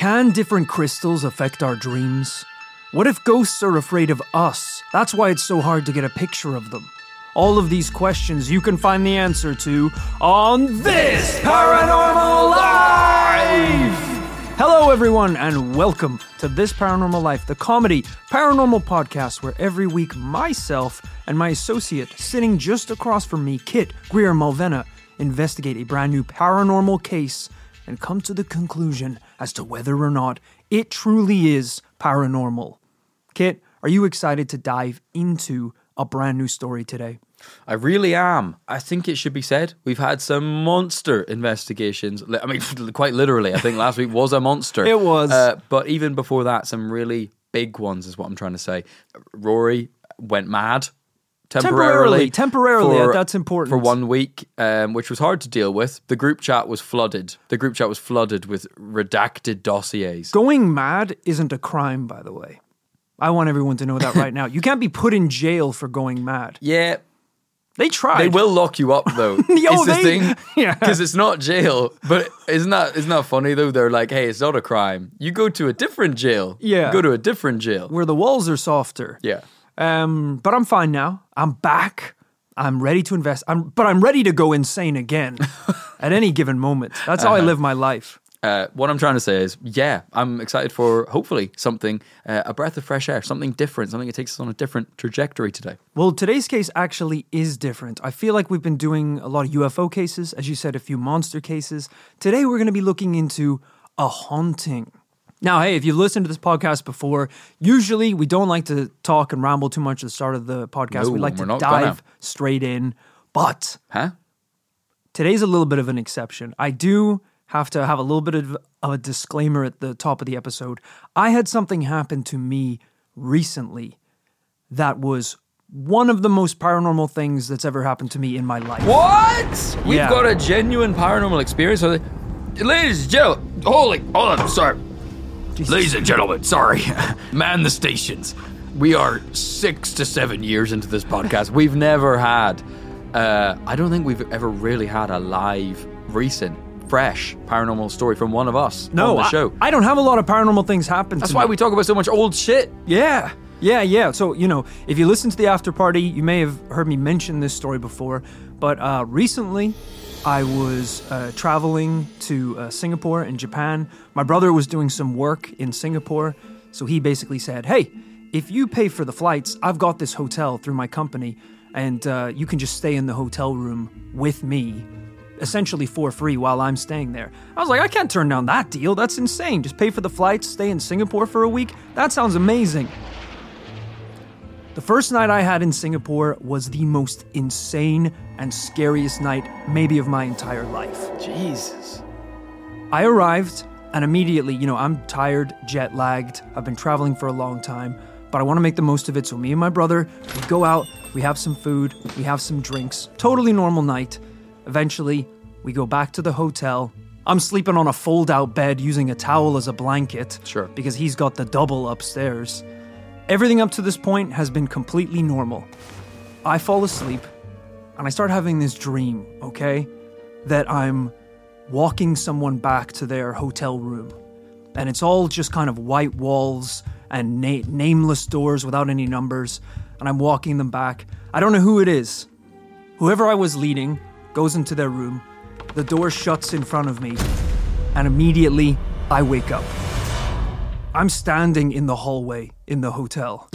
Can different crystals affect our dreams? What if ghosts are afraid of us? That's why it's so hard to get a picture of them. All of these questions you can find the answer to on This Paranormal Life! Hello everyone and welcome to This Paranormal Life, the comedy paranormal podcast where every week myself and my associate sitting just across from me, Kit Greer-Malvena, investigate a brand new paranormal case and come to the conclusion as to whether or not it truly is paranormal. Kit, are you excited to dive into a brand new story today? I really am. I think it should be said, we've had some monster investigations. I mean, quite literally, I think last week was a monster. It was. But even before that, some really big ones is what I'm trying to say. Rory went mad. Temporarily, that's important. For 1 week, which was hard to deal with. The group chat was flooded. The group chat was flooded with redacted dossiers. Going mad isn't a crime, by the way. I want everyone to know that right now. You can't be put in jail for going mad. Yeah. They tried. They will lock you up, though. It's the thing. Yeah. Because it's not jail. But isn't that funny, though? They're like, hey, it's not a crime. You go to a different jail. Yeah. You go to a different jail. Where the walls are softer. Yeah. But I'm fine now. I'm back. I'm ready to invest. But I'm ready to go insane again at any given moment. That's how I live my life. What I'm trying to say is, yeah, I'm excited for hopefully something, a breath of fresh air, something different, something that takes us on a different trajectory today. Well, today's case actually is different. I feel like we've been doing a lot of UFO cases, as you said, a few monster cases. Today we're going to be looking into a haunting. Now, hey, if you've listened to this podcast before, usually we don't like to talk and ramble too much at the start of the podcast. No, we like to we're not dive straight in. But today's a little bit of an exception. I do have to have a little bit of a disclaimer at the top of the episode. I had something happen to me recently that was one of the most paranormal things that's ever happened to me in my life. What? We've Yeah. got a genuine paranormal experience. Ladies and gentlemen, hold on, sorry. Jesus. Ladies and gentlemen, sorry. Man the stations. We are 6 to 7 years into this podcast. We've never had, I don't think we've ever really had a live, recent, fresh paranormal story from one of us on the show. I don't have a lot of paranormal things happen That's to why me. we talk about so much old shit. Yeah. So, if you listen to the after party, you may have heard me mention this story before, but recently I was traveling to Singapore and Japan. My brother was doing some work in Singapore, so he basically said, hey, if you pay for the flights, I've got this hotel through my company, and you can just stay in the hotel room with me, essentially for free while I'm staying there. I was like, I can't turn down that deal. That's insane. Just pay for the flights, stay in Singapore for a week. That sounds amazing. The first night I had in Singapore was the most insane and scariest night maybe of my entire life. Jesus. I arrived and immediately, I'm tired, jet lagged. I've been traveling for a long time, but I want to make the most of it. So me and my brother, we go out, we have some food, we have some drinks. Totally normal night. Eventually, we go back to the hotel. I'm sleeping on a fold-out bed using a towel as a blanket. Sure. Because he's got the double upstairs. Everything up to this point has been completely normal. I fall asleep, and I start having this dream, okay? That I'm walking someone back to their hotel room. And it's all just kind of white walls and nameless doors without any numbers. And I'm walking them back. I don't know who it is. Whoever I was leading goes into their room. The door shuts in front of me. And immediately, I wake up. I'm standing in the hallway in the hotel.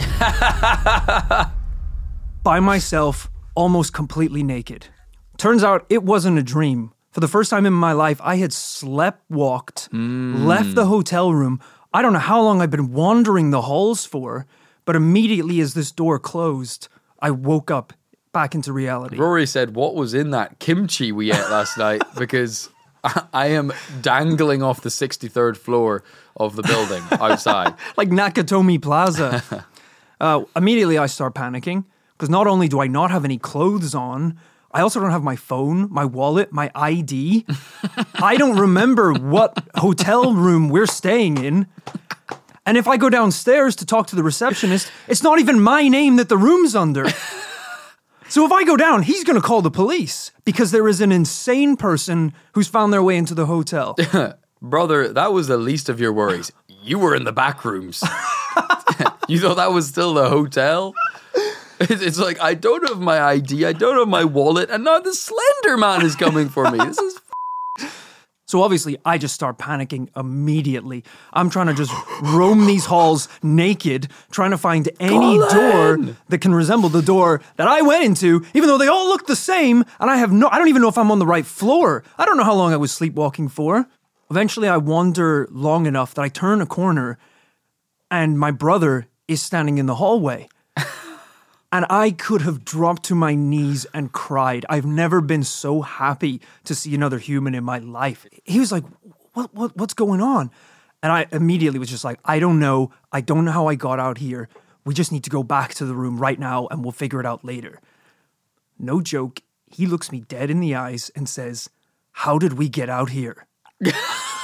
By myself, almost completely naked. Turns out it wasn't a dream. For the first time in my life, I had sleepwalked, left the hotel room. I don't know how long I've been wandering the halls for, but immediately as this door closed, I woke up back into reality. Rory said, what was in that kimchi we ate last night? Because I am dangling off the 63rd floor of the building outside. Like Nakatomi Plaza. Immediately I start panicking because not only do I not have any clothes on, I also don't have my phone, my wallet, my ID. I don't remember what hotel room we're staying in. And if I go downstairs to talk to the receptionist, it's not even my name that the room's under. So if I go down, he's going to call the police because there is an insane person who's found their way into the hotel. Brother, that was the least of your worries. You were in the back rooms. You thought that was still the hotel? It's like, I don't have my ID, I don't have my wallet, and now the Slender Man is coming for me. This is So obviously, I just start panicking immediately. I'm trying to just roam these halls naked, trying to find any door that can resemble the door that I went into, even though they all look the same, and I don't even know if I'm on the right floor. I don't know how long I was sleepwalking for. Eventually, I wander long enough that I turn a corner, and my brother is standing in the hallway. And I could have dropped to my knees and cried. I've never been so happy to see another human in my life. He was like, what's going on? And I immediately was just like, I don't know. I don't know how I got out here. We just need to go back to the room right now and we'll figure it out later. No joke. He looks me dead in the eyes and says, how did we get out here? No!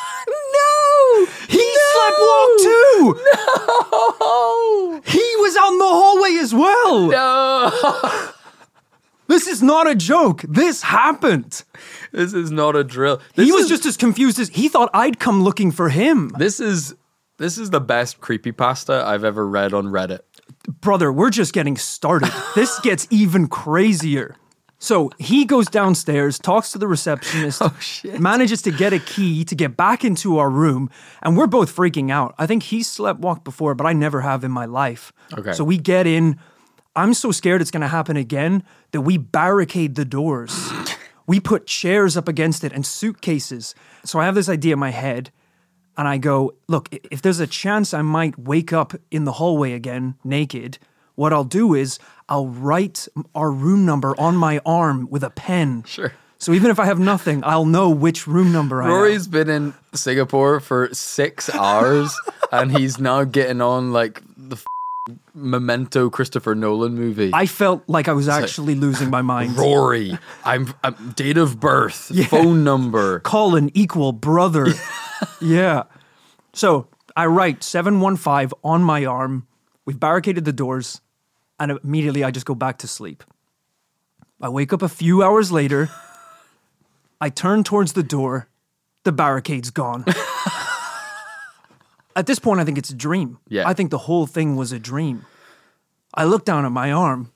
He sleptwalked too! No! He was on the hallway as well! No! This is not a joke. This happened. This is not a drill. He was just as confused as he thought I'd come looking for him. This is the best creepypasta I've ever read on Reddit. Brother, we're just getting started. This gets even crazier. So he goes downstairs, talks to the receptionist, manages to get a key to get back into our room, and we're both freaking out. I think he's sleptwalked before, but I never have in my life. Okay. So we get in. I'm so scared it's going to happen again that we barricade the doors. We put chairs up against it and suitcases. So I have this idea in my head, and I go, look, if there's a chance I might wake up in the hallway again, naked, what I'll do is I'll write our room number on my arm with a pen. Sure. So even if I have nothing, I'll know which room number I am. Rory's been in Singapore for 6 hours, and he's now getting on like the Memento Christopher Nolan movie. I felt like I was actually losing my mind. Rory, I'm date of birth, phone number. Colin equal brother. Yeah. So I write 715 on my arm. We've barricaded the doors. And immediately I just go back to sleep. I wake up a few hours later. I turn towards the door. The barricade's gone. At this point, I think it's a dream. Yeah. I think the whole thing was a dream. I look down at my arm.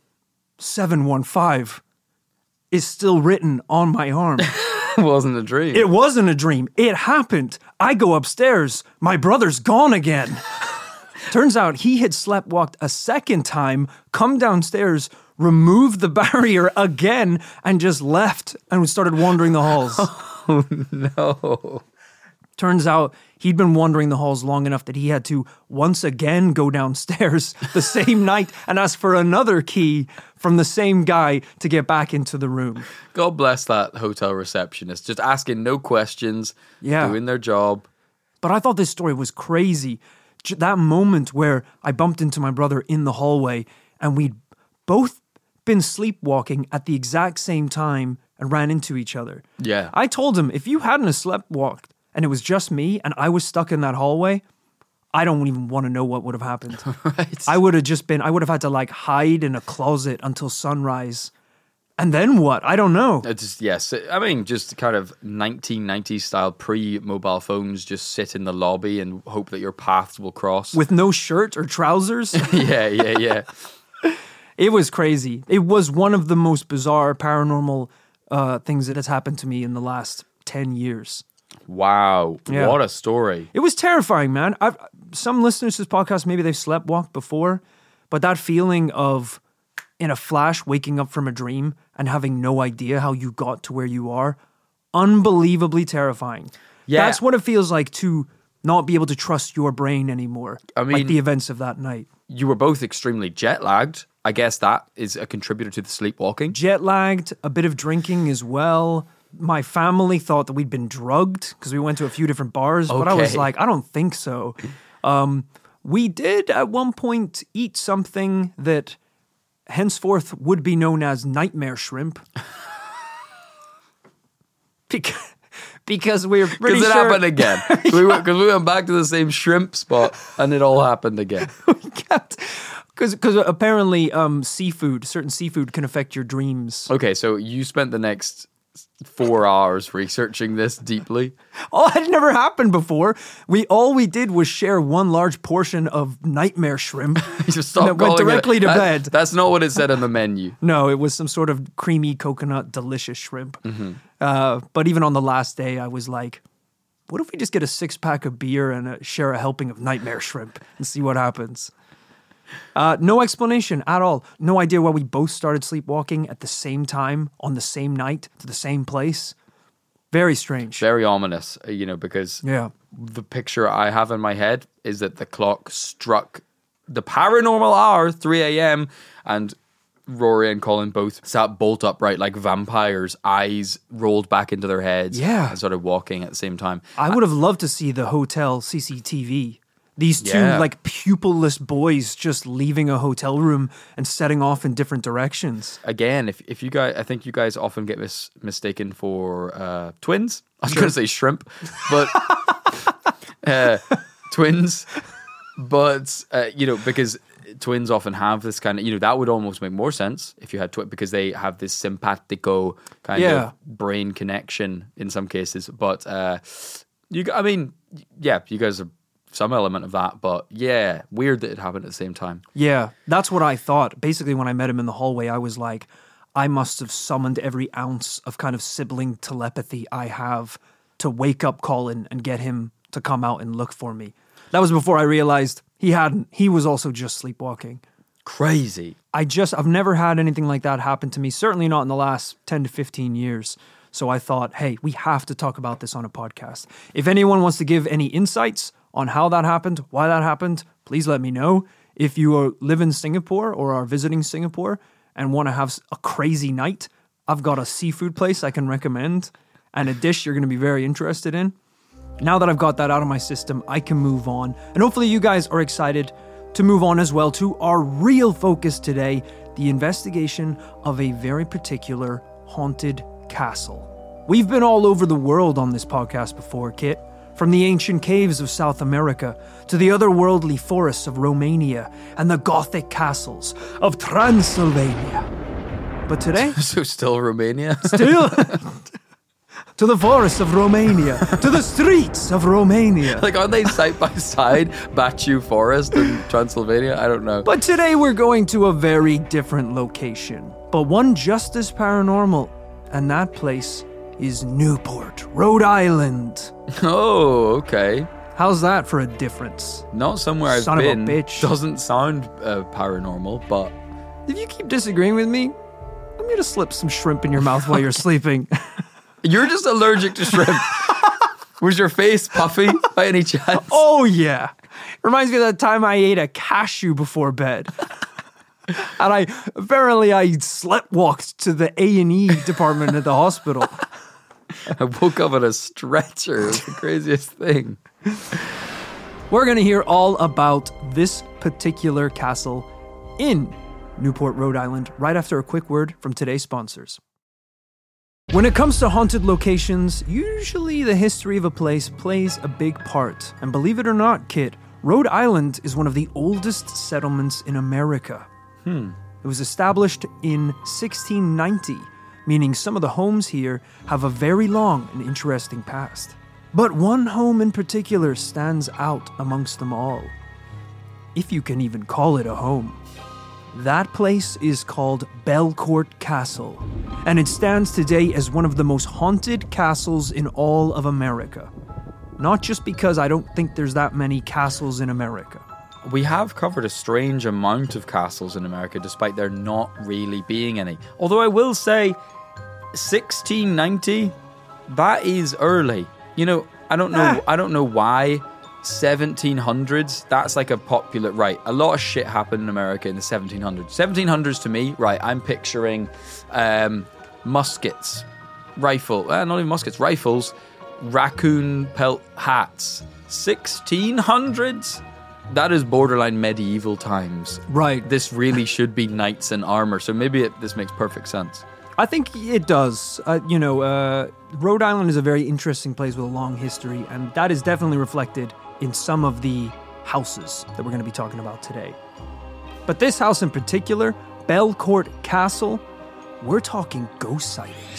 715 is still written on my arm. It wasn't a dream. It wasn't a dream. It happened. I go upstairs. My brother's gone again. Turns out he had sleptwalked a second time, come downstairs, removed the barrier again, and just left and started wandering the halls. Oh, no. Turns out he'd been wandering the halls long enough that he had to once again go downstairs the same night and ask for another key from the same guy to get back into the room. God bless that hotel receptionist. Just asking no questions, Yeah. doing their job. But I thought this story was crazy. That moment where I bumped into my brother in the hallway and we'd both been sleepwalking at the exact same time and ran into each other. Yeah. I told him, if you hadn't have sleptwalked and it was just me and I was stuck in that hallway, I don't even want to know what would have happened. Right. I would have had to like hide in a closet until sunrise. And then what? I don't know. Yes. I mean, just kind of 1990s style pre-mobile phones, just sit in the lobby and hope that your paths will cross. With no shirt or trousers? Yeah. It was crazy. It was one of the most bizarre paranormal things that has happened to me in the last 10 years. Wow. Yeah. What a story. It was terrifying, man. Some listeners to this podcast, maybe they've sleptwalked before, but that feeling of, in a flash, waking up from a dream and having no idea how you got to where you are, unbelievably terrifying. Yeah. That's what it feels like to not be able to trust your brain anymore. I mean, like the events of that night. You were both extremely jet lagged. I guess that is a contributor to the sleepwalking. Jet lagged, a bit of drinking as well. My family thought that we'd been drugged because we went to a few different bars, but I was Okay. like, I don't think so. We did at one point eat something that henceforth would be known as nightmare shrimp. Because we're pretty Because it sure happened again. Because we went back to the same shrimp spot and it all happened again. because apparently certain seafood can affect your dreams. Okay, so you spent the next 4 hours researching this deeply. Oh, it had never happened before. All we did was share one large portion of nightmare shrimp that went directly to bed. That's not what it said on the menu. No, it was some sort of creamy coconut delicious shrimp. But even on the last day, I was like, what if we just get a 6-pack of beer and share a helping of nightmare shrimp and see what happens? No explanation at all. No idea why we both started sleepwalking at the same time, on the same night, to the same place. Very strange. Very ominous, because the picture I have in my head is that the clock struck the paranormal hour, 3 a.m., and Rory and Colin both sat bolt upright like vampires, eyes rolled back into their heads, and started walking at the same time. I would have loved to see the hotel CCTV. These two like pupilless boys just leaving a hotel room and setting off in different directions. Again, if you guys, I think you guys often get mistaken for twins. I was going to say shrimp, but twins. But because twins often have this kind of, that would almost make more sense if you had twins, because they have this simpatico kind of brain connection in some cases. But you guys are some element of that, but weird that it happened at the same time. Yeah, that's what I thought. Basically, when I met him in the hallway, I was like, I must have summoned every ounce of kind of sibling telepathy I have to wake up Colin and get him to come out and look for me. That was before I realized he hadn't. He was also just sleepwalking. Crazy. I've never had anything like that happen to me, certainly not in the last 10 to 15 years. So I thought, hey, we have to talk about this on a podcast. If anyone wants to give any insights on how that happened, why that happened, please let me know. If you live in Singapore or are visiting Singapore and want to have a crazy night, I've got a seafood place I can recommend and a dish you're going to be very interested in. Now that I've got that out of my system, I can move on. And hopefully you guys are excited to move on as well to our real focus today, the investigation of a very particular haunted castle. We've been all over the world on this podcast before, Kit. From the ancient caves of South America to the otherworldly forests of Romania and the Gothic castles of Transylvania. But today... So still Romania? Still... to the forests of Romania, to the streets of Romania. Like, aren't they side by side, Baciu Forest and Transylvania? I don't know. But today we're going to a very different location, but one just as paranormal, and that place is Newport, Rhode Island. Oh, okay. How's that for a difference? Not somewhere I've been. Son of a bitch. Doesn't sound paranormal, but... If you keep disagreeing with me, I'm going to slip some shrimp in your mouth while you're sleeping. You're just allergic to shrimp. Was your face puffy by any chance? Oh, yeah. Reminds me of that time I ate a cashew before bed. And I sleptwalked to the A&E department at the hospital. I woke up on a stretcher. It was the craziest thing. We're going to hear all about this particular castle in Newport, Rhode Island, right after a quick word from today's sponsors. When it comes to haunted locations, usually the history of a place plays a big part. And believe it or not, Kit, Rhode Island is one of the oldest settlements in America. It was established in 1690, meaning some of the homes here have a very long and interesting past. But one home in particular stands out amongst them all, if you can even call it a home. That place is called Belcourt Castle, and it stands today as one of the most haunted castles in all of America. Not just because I don't think there's that many castles in America. We have covered a strange amount of castles in America, despite there not really being any. Although I will say, 1690, that is early. I don't know why. 1700s, that's like a popular, right, a lot of shit happened in America in the 1700s. 1700s to me, right, I'm picturing muskets, not even muskets, rifles, raccoon pelt hats. 1600s? That is borderline medieval times. Right. This really should be knights in armor, so maybe this makes perfect sense. I think it does. Rhode Island is a very interesting place with a long history, and that is definitely reflected in some of the houses that we're going to be talking about today. But this house in particular, Belcourt Castle, we're talking ghost sightings,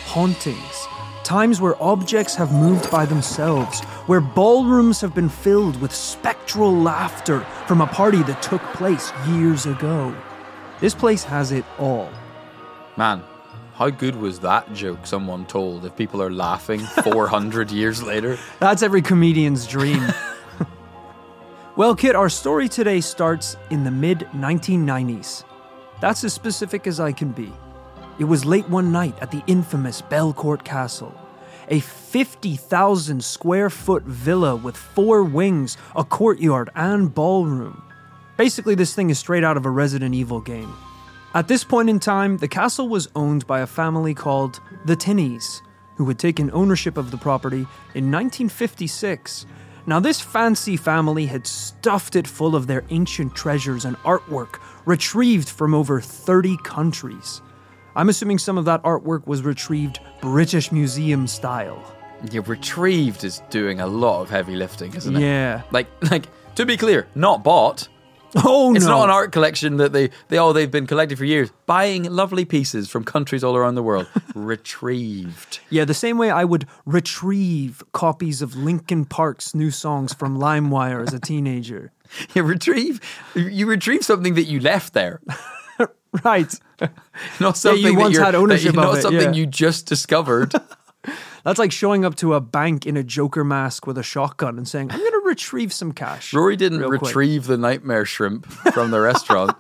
hauntings. Times where objects have moved by themselves, where ballrooms have been filled with spectral laughter from a party that took place years ago. This place has it all. Man, how good was that joke someone told if people are laughing 400 years later? That's every comedian's dream. Well, Kit, our story today starts in the mid-1990s. That's as specific as I can be. It was late one night at the infamous Belcourt Castle, a 50,000 square foot villa with 4 wings, a courtyard, and ballroom. Basically, this thing is straight out of a Resident Evil game. At this point in time, the castle was owned by a family called the Tinneys, who had taken ownership of the property in 1956. Now, this fancy family had stuffed it full of their ancient treasures and artwork retrieved from over 30 countries. I'm assuming some of that artwork was retrieved British Museum style. Yeah, retrieved is doing a lot of heavy lifting, isn't it? Yeah. Like, to be clear, not bought. Oh, It's no. not an art collection that they've been collected for years. Buying lovely pieces from countries all around the world. Retrieved. Yeah, the same way I would retrieve copies of Linkin Park's new songs from LimeWire as a teenager. You retrieve something that you left there. Right. Not something you once had ownership not of it, something yeah. you just discovered. That's like showing up to a bank in a Joker mask with a shotgun and saying, I'm going to retrieve some cash. Rory didn't real quick." retrieve the nightmare shrimp from the restaurant.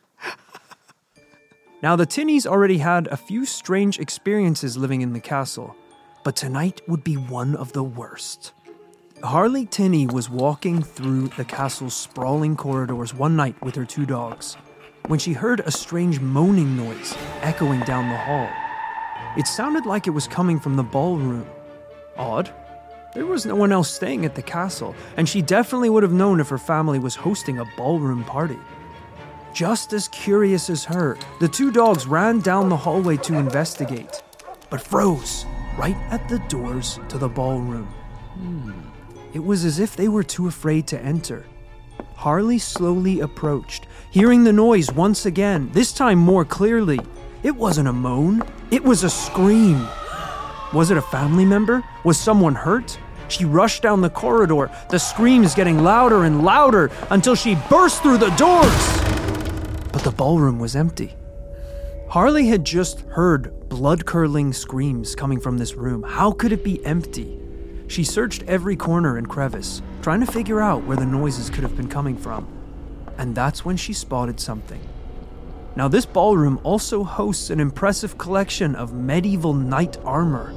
Now, the Tinneys already had a few strange experiences living in the castle, but tonight would be one of the worst. Harley Tinney was walking through the castle's sprawling corridors one night with her 2 dogs when she heard a strange moaning noise echoing down the hall. It sounded like it was coming from the ballroom. Odd. There was no one else staying at the castle, and she definitely would have known if her family was hosting a ballroom party. Just as curious as her, the 2 dogs ran down the hallway to investigate, but froze right at the doors to the ballroom. It was as if they were too afraid to enter. Harley slowly approached, hearing the noise once again, this time more clearly. It wasn't a moan, it was a scream. Was it a family member? Was someone hurt? She rushed down the corridor, the screams getting louder and louder until she burst through the doors. But the ballroom was empty. Harley had just heard blood-curdling screams coming from this room. How could it be empty? She searched every corner and crevice, trying to figure out where the noises could have been coming from. And that's when she spotted something. Now, this ballroom also hosts an impressive collection of medieval knight armor.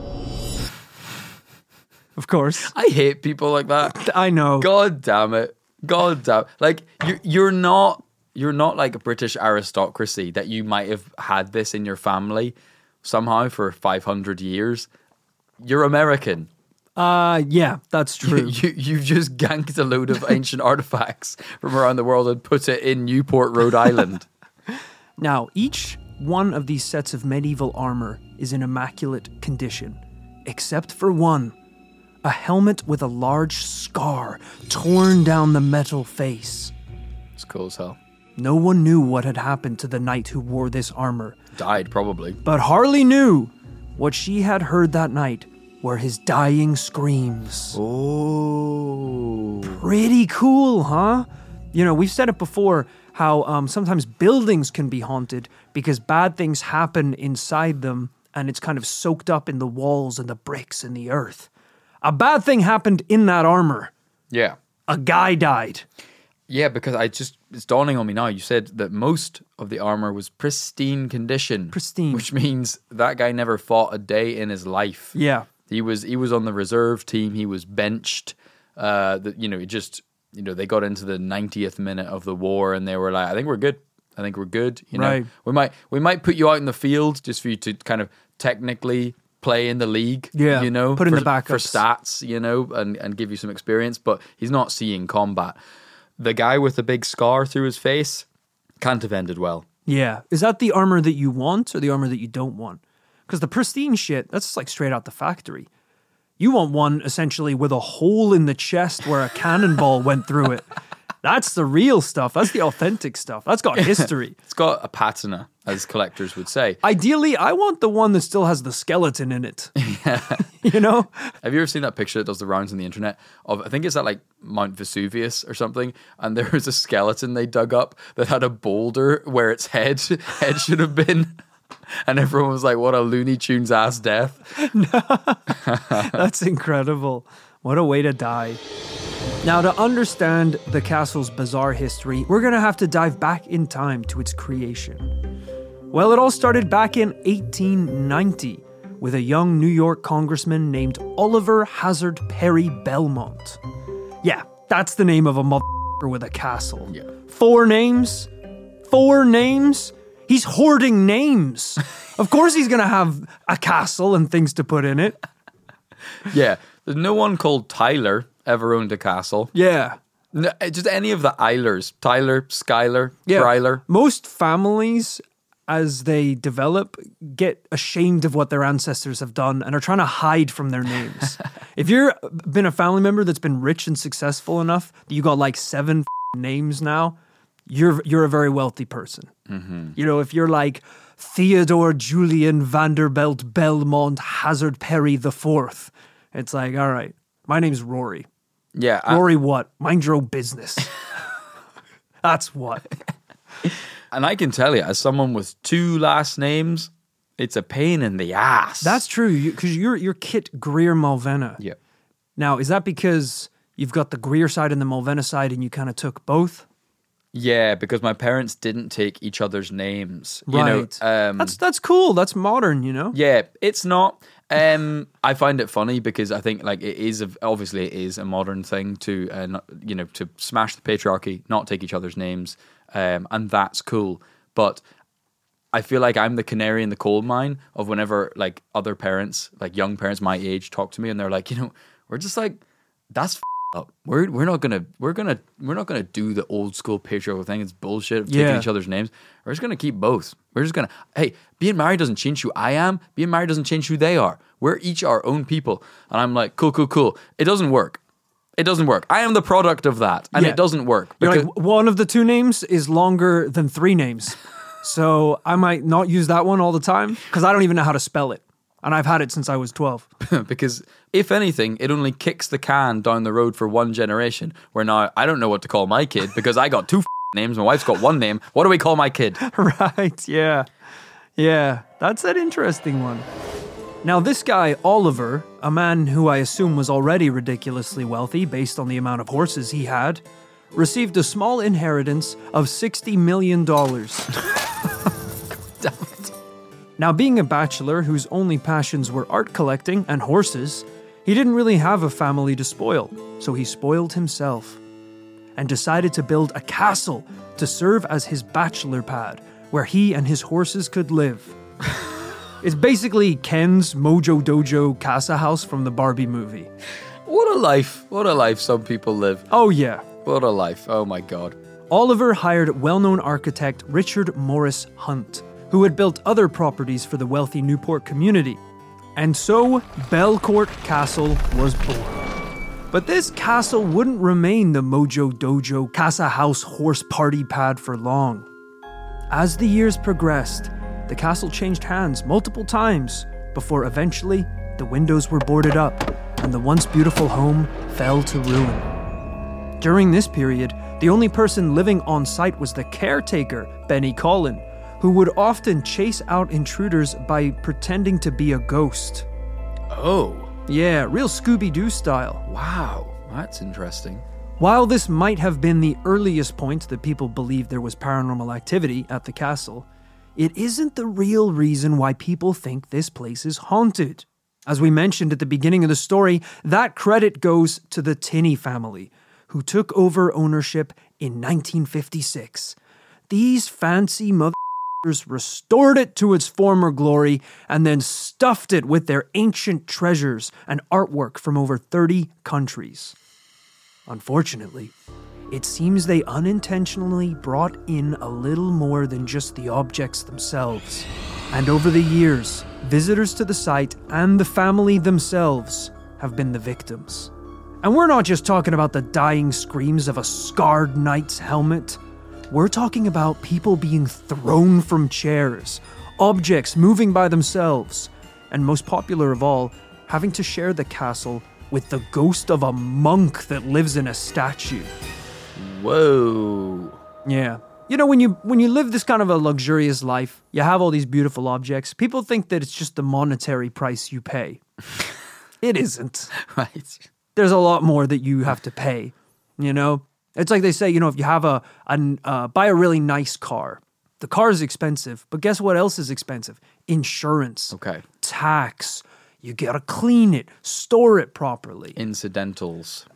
Of course. I hate people like that. I know. God damn it. God damn. Like, you're not like a British aristocracy that you might have had this in your family somehow for 500 years. You're American. Yeah, that's true. You've just ganked a load of ancient artifacts from around the world and put it in Newport, Rhode Island. Now, each one of these sets of medieval armor is in immaculate condition, except for one. A helmet with a large scar torn down the metal face. It's cool as hell. No one knew what had happened to the knight who wore this armor. Died, probably. But Harley knew what she had heard that night were his dying screams. Oh. Pretty cool, huh? You know, we've said it before, how sometimes buildings can be haunted because bad things happen inside them and it's kind of soaked up in the walls and the bricks and the earth. A bad thing happened in that armor. Yeah. A guy died. Yeah, because it's dawning on me now. You said that most of the armor was pristine condition. Pristine. Which means that guy never fought a day in his life. Yeah. He was on the reserve team. He was benched. They got into the 90th minute of the war and they were like, I think we're good. You know, Right. we might put you out in the field just for you to kind of technically play in the league. Yeah, You know, put in for, the backups. for stats, you know, and give you some experience, but he's not seeing combat. The guy with the big scar through his face can't have ended well. Yeah. Is that the armor that you want or the armor that you don't want? Because the pristine shit, that's just like straight out the factory. You want one essentially with a hole in the chest where a cannonball went through it. That's the real stuff. That's the authentic stuff. That's got history. It's got a patina, as collectors would say. Ideally, I want the one that still has the skeleton in it. You know? Have you ever seen that picture that does the rounds on the internet of, I think it's at like Mount Vesuvius or something, and there was a skeleton they dug up that had a boulder where its head should have been, and everyone was like, what a Looney Tunes ass death. That's incredible. What a way to die. Now, to understand the castle's bizarre history, we're going to have to dive back in time to its creation. Well, it all started back in 1890 with a young New York congressman named Oliver Hazard Perry Belmont. Yeah, that's the name of a motherfucker with a castle. Yeah. 4 names? 4 names? He's hoarding names. Of course he's going to have a castle and things to put in it. Yeah, there's no one called Tyler ever owned a castle. Yeah. No, just any of the Eilers. Tyler, Skyler, Bryler. Most families, as they develop, get ashamed of what their ancestors have done and are trying to hide from their names. If you've been a family member that's been rich and successful enough that you got like 7 names now, you're a very wealthy person. Mm-hmm. You know, if you're like Theodore Julian Vanderbilt Belmont Hazard Perry IV, it's like, all right, my name's Rory. Yeah. Rory what? Mind your own business. That's what. And I can tell you, as someone with 2 last names, it's a pain in the ass. That's true, because you're Kit Greer Malvena. Yeah. Now, is that because you've got the Greer side and the Malvena side and you kind of took both? Yeah, because my parents didn't take each other's names. Right. You know, that's cool. That's modern, you know? Yeah, it's not. I find it funny because I think like obviously it is a modern thing to to smash the patriarchy, not take each other's names, and that's cool. But I feel like I'm the canary in the coal mine of whenever like other parents, like young parents my age, talk to me and they're like, we're just like, that's up. We're not gonna do the old school patriarchal thing. It's bullshit of taking each other's names. We're just gonna keep both. We're just gonna, hey, being married doesn't change who I am. Being married doesn't change who they are. We're each our own people. And I'm like, cool. It doesn't work. I am the product of that, and it doesn't work. You're like, one of the 2 names is longer than 3 names, so I might not use that one all the time because I don't even know how to spell it. And I've had it since I was 12. Because if anything, it only kicks the can down the road for one generation, where now I don't know what to call my kid because I got 2 names. My wife's got 1 name. What do we call my kid? Right, yeah. Yeah, that's an interesting one. Now, this guy, Oliver, a man who I assume was already ridiculously wealthy based on the amount of horses he had, received a small inheritance of $60 million. Now, being a bachelor whose only passions were art collecting and horses, he didn't really have a family to spoil, so he spoiled himself and decided to build a castle to serve as his bachelor pad, where he and his horses could live. It's basically Ken's Mojo Dojo Casa House from the Barbie movie. What a life some people live. Oh yeah. What a life, oh my God. Oliver hired well-known architect Richard Morris Hunt, who had built other properties for the wealthy Newport community. And so, Belcourt Castle was born. But this castle wouldn't remain the Mojo Dojo Casa House horse party pad for long. As the years progressed, the castle changed hands multiple times before eventually the windows were boarded up and the once beautiful home fell to ruin. During this period, the only person living on site was the caretaker, Benny Collin, who would often chase out intruders by pretending to be a ghost. Oh. Yeah, real Scooby-Doo style. Wow, that's interesting. While this might have been the earliest point that people believed there was paranormal activity at the castle, it isn't the real reason why people think this place is haunted. As we mentioned at the beginning of the story, that credit goes to the Tinney family, who took over ownership in 1956. These fancy motherfuckers restored it to its former glory and then stuffed it with their ancient treasures and artwork from over 30 countries. Unfortunately, it seems they unintentionally brought in a little more than just the objects themselves. And over the years, visitors to the site and the family themselves have been the victims. And we're not just talking about the dying screams of a scarred knight's helmet. We're talking about people being thrown from chairs, objects moving by themselves, and most popular of all, having to share the castle with the ghost of a monk that lives in a statue. Whoa. Yeah. You know, when you live this kind of a luxurious life, you have all these beautiful objects, people think that it's just the monetary price you pay. It isn't. Right. There's a lot more that you have to pay, you know? It's like they say, you know, if you have buy a really nice car, the car is expensive, but guess what else is expensive? Insurance. Okay. Tax. You gotta clean it, store it properly. Incidentals.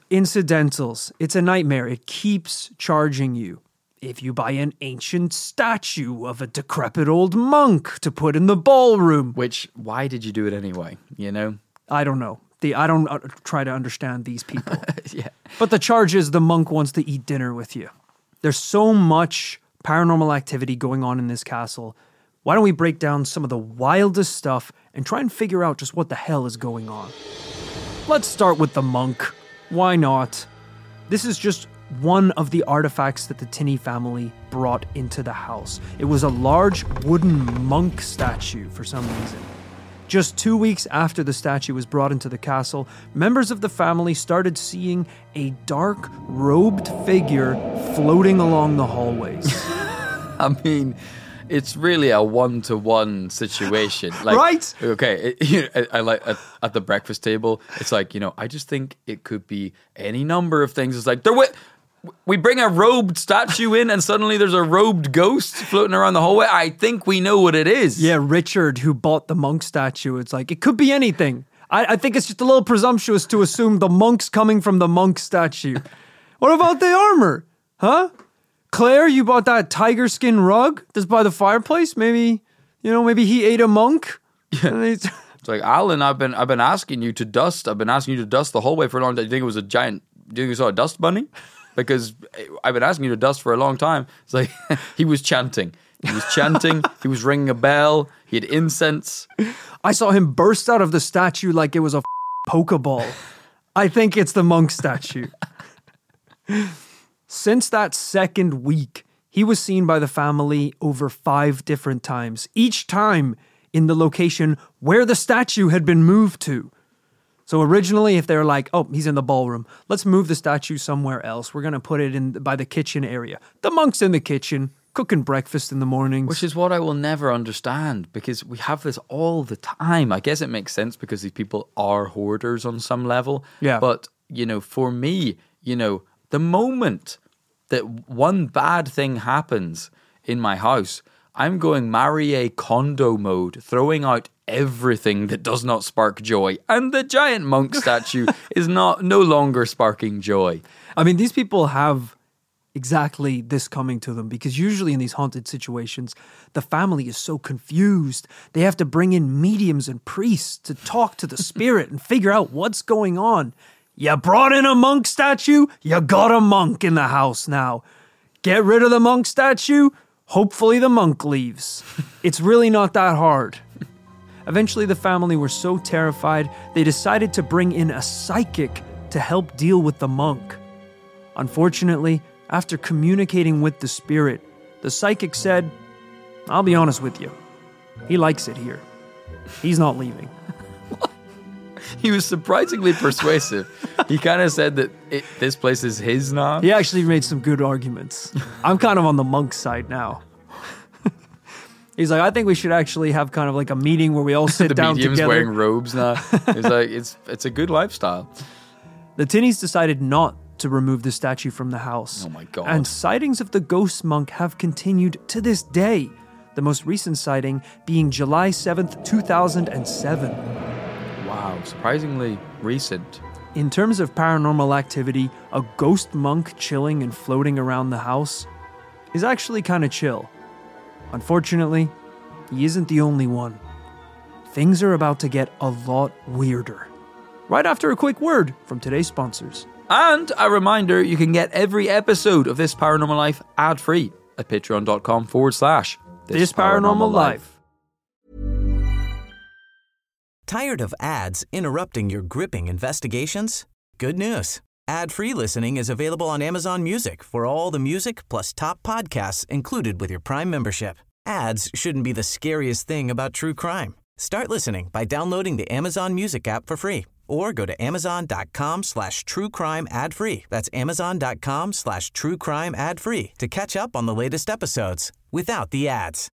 It's a nightmare. It keeps charging you. If you buy an ancient statue of a decrepit old monk to put in the ballroom. Why did you do it anyway, you know? I don't know. I don't try to understand these people. Yeah. But the charge is the monk wants to eat dinner with you. There's so much paranormal activity going on in this castle. Why don't we break down some of the wildest stuff and try and figure out just what the hell is going on? Let's start with the monk. Why not? This is just one of the artifacts that the Tinney family brought into the house. It was a large wooden monk statue for some reason. Just 2 weeks after the statue was brought into the castle, members of the family started seeing a dark, robed figure floating along the hallways. I mean, it's really a one-to-one situation. Like, right? Okay, I like at the breakfast table, it's like, you know, I just think it could be any number of things. It's like, we bring a robed statue in and suddenly there's a robed ghost floating around the hallway. I think we know what it is. Yeah, Richard, who bought the monk statue, it's like, it could be anything. I think it's just a little presumptuous to assume the monk's coming from the monk statue. What about the armor? Huh? Claire, you bought that tiger skin rug that's by the fireplace? Maybe he ate a monk? Yeah. It's like, Alan, I've been asking you to dust. I've been asking you to dust the hallway for a long time. Do you think it was a giant, do you think you saw a dust bunny? Because I've been asking you to dust for a long time. It's like, he was chanting. He was ringing a bell. He had incense. I saw him burst out of the statue like it was a Pokeball. I think it's the monk statue. Since that second week, he was seen by the family over 5 different times, each time in the location where the statue had been moved to. So originally, if they're like, oh, he's in the ballroom, let's move the statue somewhere else. We're going to put it in by the kitchen area. The monk's in the kitchen, cooking breakfast in the mornings. Which is what I will never understand, because we have this all the time. I guess it makes sense because these people are hoarders on some level. Yeah. But, you know, for me, you know, the moment that one bad thing happens in my house, I'm going Marie Kondo mode, throwing out everything that does not spark joy. And the giant monk statue is no longer sparking joy. I mean, these people have exactly this coming to them, because usually in these haunted situations, the family is so confused. They have to bring in mediums and priests to talk to the spirit and figure out what's going on. You brought in a monk statue, you got a monk in the house now. Get rid of the monk statue, hopefully the monk leaves. It's really not that hard. Eventually, the family were so terrified, they decided to bring in a psychic to help deal with the monk. Unfortunately, after communicating with the spirit, the psychic said, I'll be honest with you, he likes it here. He's not leaving. He was surprisingly persuasive. He kind of said that this place is his now. He actually made some good arguments. I'm kind of on the monk side now. He's like, I think we should actually have kind of like a meeting where we all sit down together. The medium's wearing robes now. He's like, it's a good lifestyle. The Tinneys decided not to remove the statue from the house. Oh my God. And sightings of the ghost monk have continued to this day. The most recent sighting being July 7th, 2007. Wow, surprisingly recent. In terms of paranormal activity, a ghost monk chilling and floating around the house is actually kind of chill. Unfortunately, he isn't the only one. Things are about to get a lot weirder. Right after a quick word from today's sponsors. And a reminder, you can get every episode of This Paranormal Life ad-free at patreon.com/This Paranormal Life. Tired of ads interrupting your gripping investigations? Good news. Ad-free listening is available on Amazon Music for all the music plus top podcasts included with your Prime membership. Ads shouldn't be the scariest thing about true crime. Start listening by downloading the Amazon Music app for free or go to amazon.com/truecrime ad-free. That's amazon.com/truecrime ad-free to catch up on the latest episodes without the ads.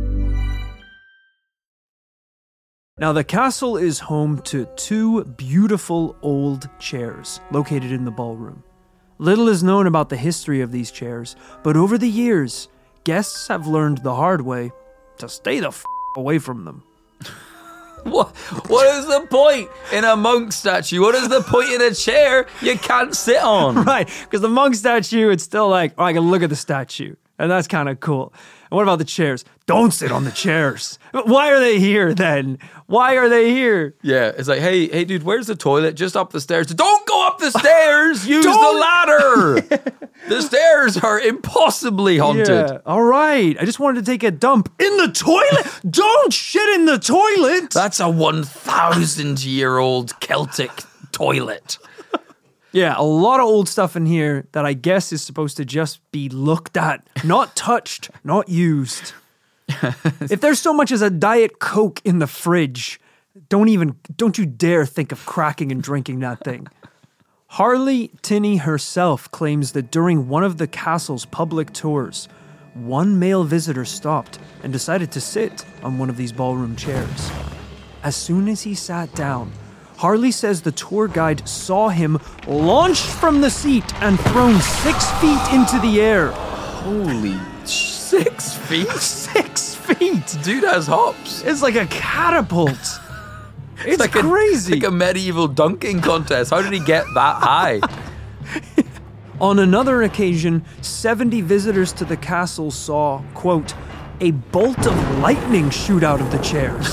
Now, the castle is home to 2 beautiful old chairs located in the ballroom. Little is known about the history of these chairs, but over the years, guests have learned the hard way to stay the away from them. What is the point in a monk statue? What is the point in a chair you can't sit on? Right, because the monk statue, it's still like, oh, I can look at the statue, and that's kind of cool. And what about the chairs? Don't sit on the chairs. Why are they here then? Why are they here? Yeah, it's like, hey, dude, where's the toilet? Just up the stairs. Don't go up the stairs. Use the ladder. The stairs are impossibly haunted. Yeah, all right. I just wanted to take a dump in the toilet. Don't shit in the toilet. That's a 1,000-year-old Celtic toilet. Yeah, a lot of old stuff in here that I guess is supposed to just be looked at, not touched, not used. If there's so much as a Diet Coke in the fridge, don't you dare think of cracking and drinking that thing. Harley Tinney herself claims that during one of the castle's public tours, one male visitor stopped and decided to sit on one of these ballroom chairs. As soon as he sat down, Harley says the tour guide saw him launched from the seat and thrown 6 feet into the air. Holy 6 feet? 6 feet! Dude has hops. It's like a catapult. It's like crazy. Like a medieval dunking contest. How did he get that high? On another occasion, 70 visitors to the castle saw, quote, a bolt of lightning shoot out of the chairs.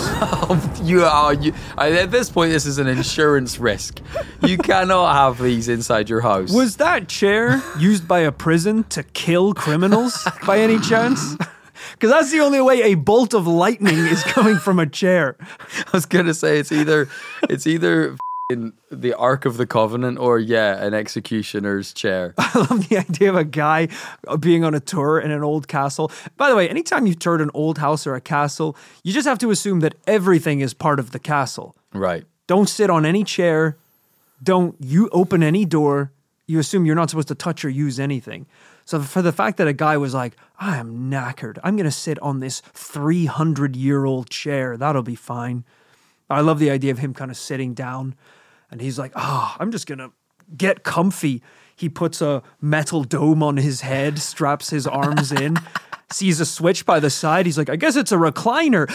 At this point, this is an insurance risk. You cannot have these inside your house. Was that chair used by a prison to kill criminals by any chance? Because that's the only way a bolt of lightning is coming from a chair. I was going to say it's either in the Ark of the Covenant or, an executioner's chair. I love the idea of a guy being on a tour in an old castle. By the way, anytime you tour an old house or a castle, you just have to assume that everything is part of the castle. Right. Don't sit on any chair. Don't you open any door. You assume you're not supposed to touch or use anything. So for the fact that a guy was like, I am knackered. I'm going to sit on this 300-year-old chair. That'll be fine. I love the idea of him kind of sitting down. And he's like, I'm just going to get comfy. He puts a metal dome on his head, straps his arms in, sees a switch by the side. He's like, I guess it's a recliner.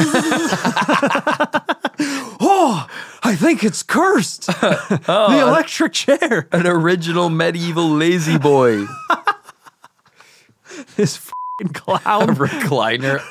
Oh, I think it's cursed. The electric chair. An original medieval lazy boy. This fucking clown. A recliner.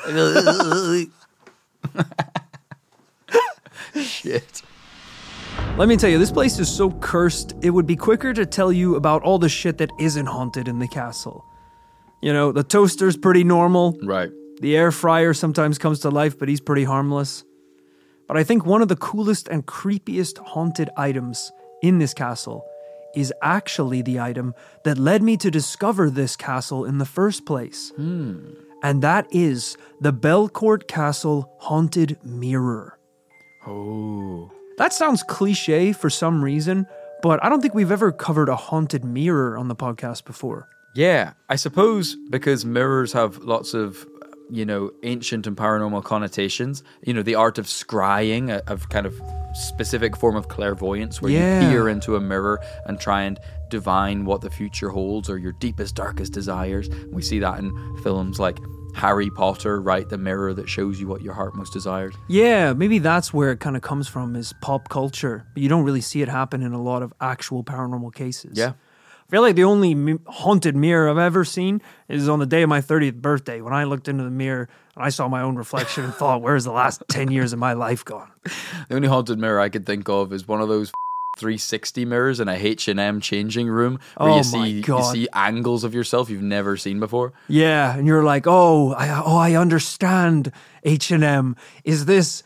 Shit. Let me tell you, this place is so cursed, it would be quicker to tell you about all the shit that isn't haunted in the castle. You know, the toaster's pretty normal. Right. The air fryer sometimes comes to life, but he's pretty harmless. But I think one of the coolest and creepiest haunted items in this castle is actually the item that led me to discover this castle in the first place. And that is the Belcourt Castle Haunted Mirror. Oh. That sounds cliche for some reason, but I don't think we've ever covered a haunted mirror on the podcast before. Yeah, I suppose because mirrors have lots of, ancient and paranormal connotations. The art of scrying, a kind of specific form of clairvoyance where you peer into a mirror and try and divine what the future holds or your deepest, darkest desires. We see that in films like Harry Potter, right? The mirror that shows you what your heart most desires. Yeah, maybe that's where it kind of comes from, is pop culture. But you don't really see it happen in a lot of actual paranormal cases. Yeah. I feel like the only haunted mirror I've ever seen is on the day of my 30th birthday, when I looked into the mirror and I saw my own reflection and thought, where's the last 10 years of my life gone? The only haunted mirror I could think of is one of those 360 mirrors in a H&M changing room where you see angles of yourself you've never seen before. Yeah, and you're like, I understand, H&M. Is this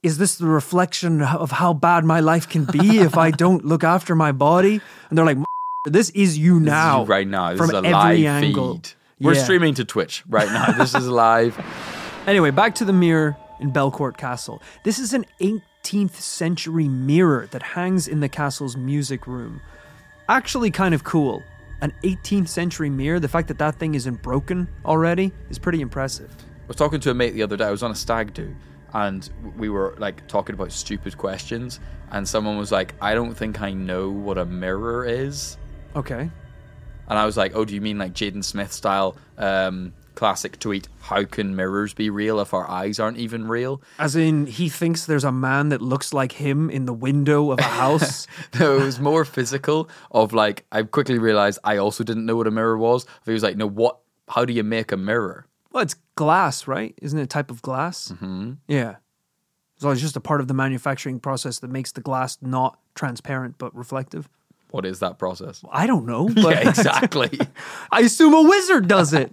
is this the reflection of how bad my life can be if I don't look after my body? And they're like, this is you now. This is you right now. This from is a every live angle. feed. We're Yeah. streaming to Twitch right now. This is live. Anyway, back to the mirror in Belcourt Castle. This is an 18th century mirror that hangs in the castle's music room. Actually kind of cool. An 18th century mirror, the fact that that thing isn't broken already is pretty impressive. I was talking to a mate the other day. I was on a stag do, and we were like talking about stupid questions. And someone was like, "I don't think I know what a mirror is." Okay. And I was like, "Oh, do you mean like Jaden Smith style classic tweet? How can mirrors be real if our eyes aren't even real?" As in, he thinks there's a man that looks like him in the window of a house. No, it was more physical. Of like, I quickly realized I also didn't know what a mirror was. He was like, "No, what? How do you make a mirror?" Well, it's glass, right? Isn't it a type of glass? Mm-hmm. Yeah. So it's just a part of the manufacturing process that makes the glass not transparent but reflective. What is that process? I don't know. But Yeah, exactly. I assume a wizard does it.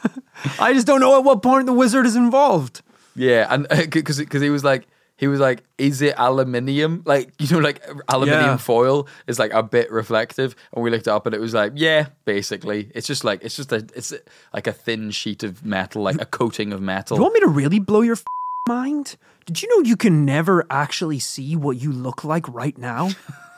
I just don't know at what point the wizard is involved. Yeah, and because he was like, is it aluminium? Like, you know, like aluminium Yeah. foil is like a bit reflective. And we looked it up and it was like, yeah, basically. It's like a thin sheet of metal, like a coating of metal. You want me to really blow your mind? Did you know you can never actually see what you look like right now?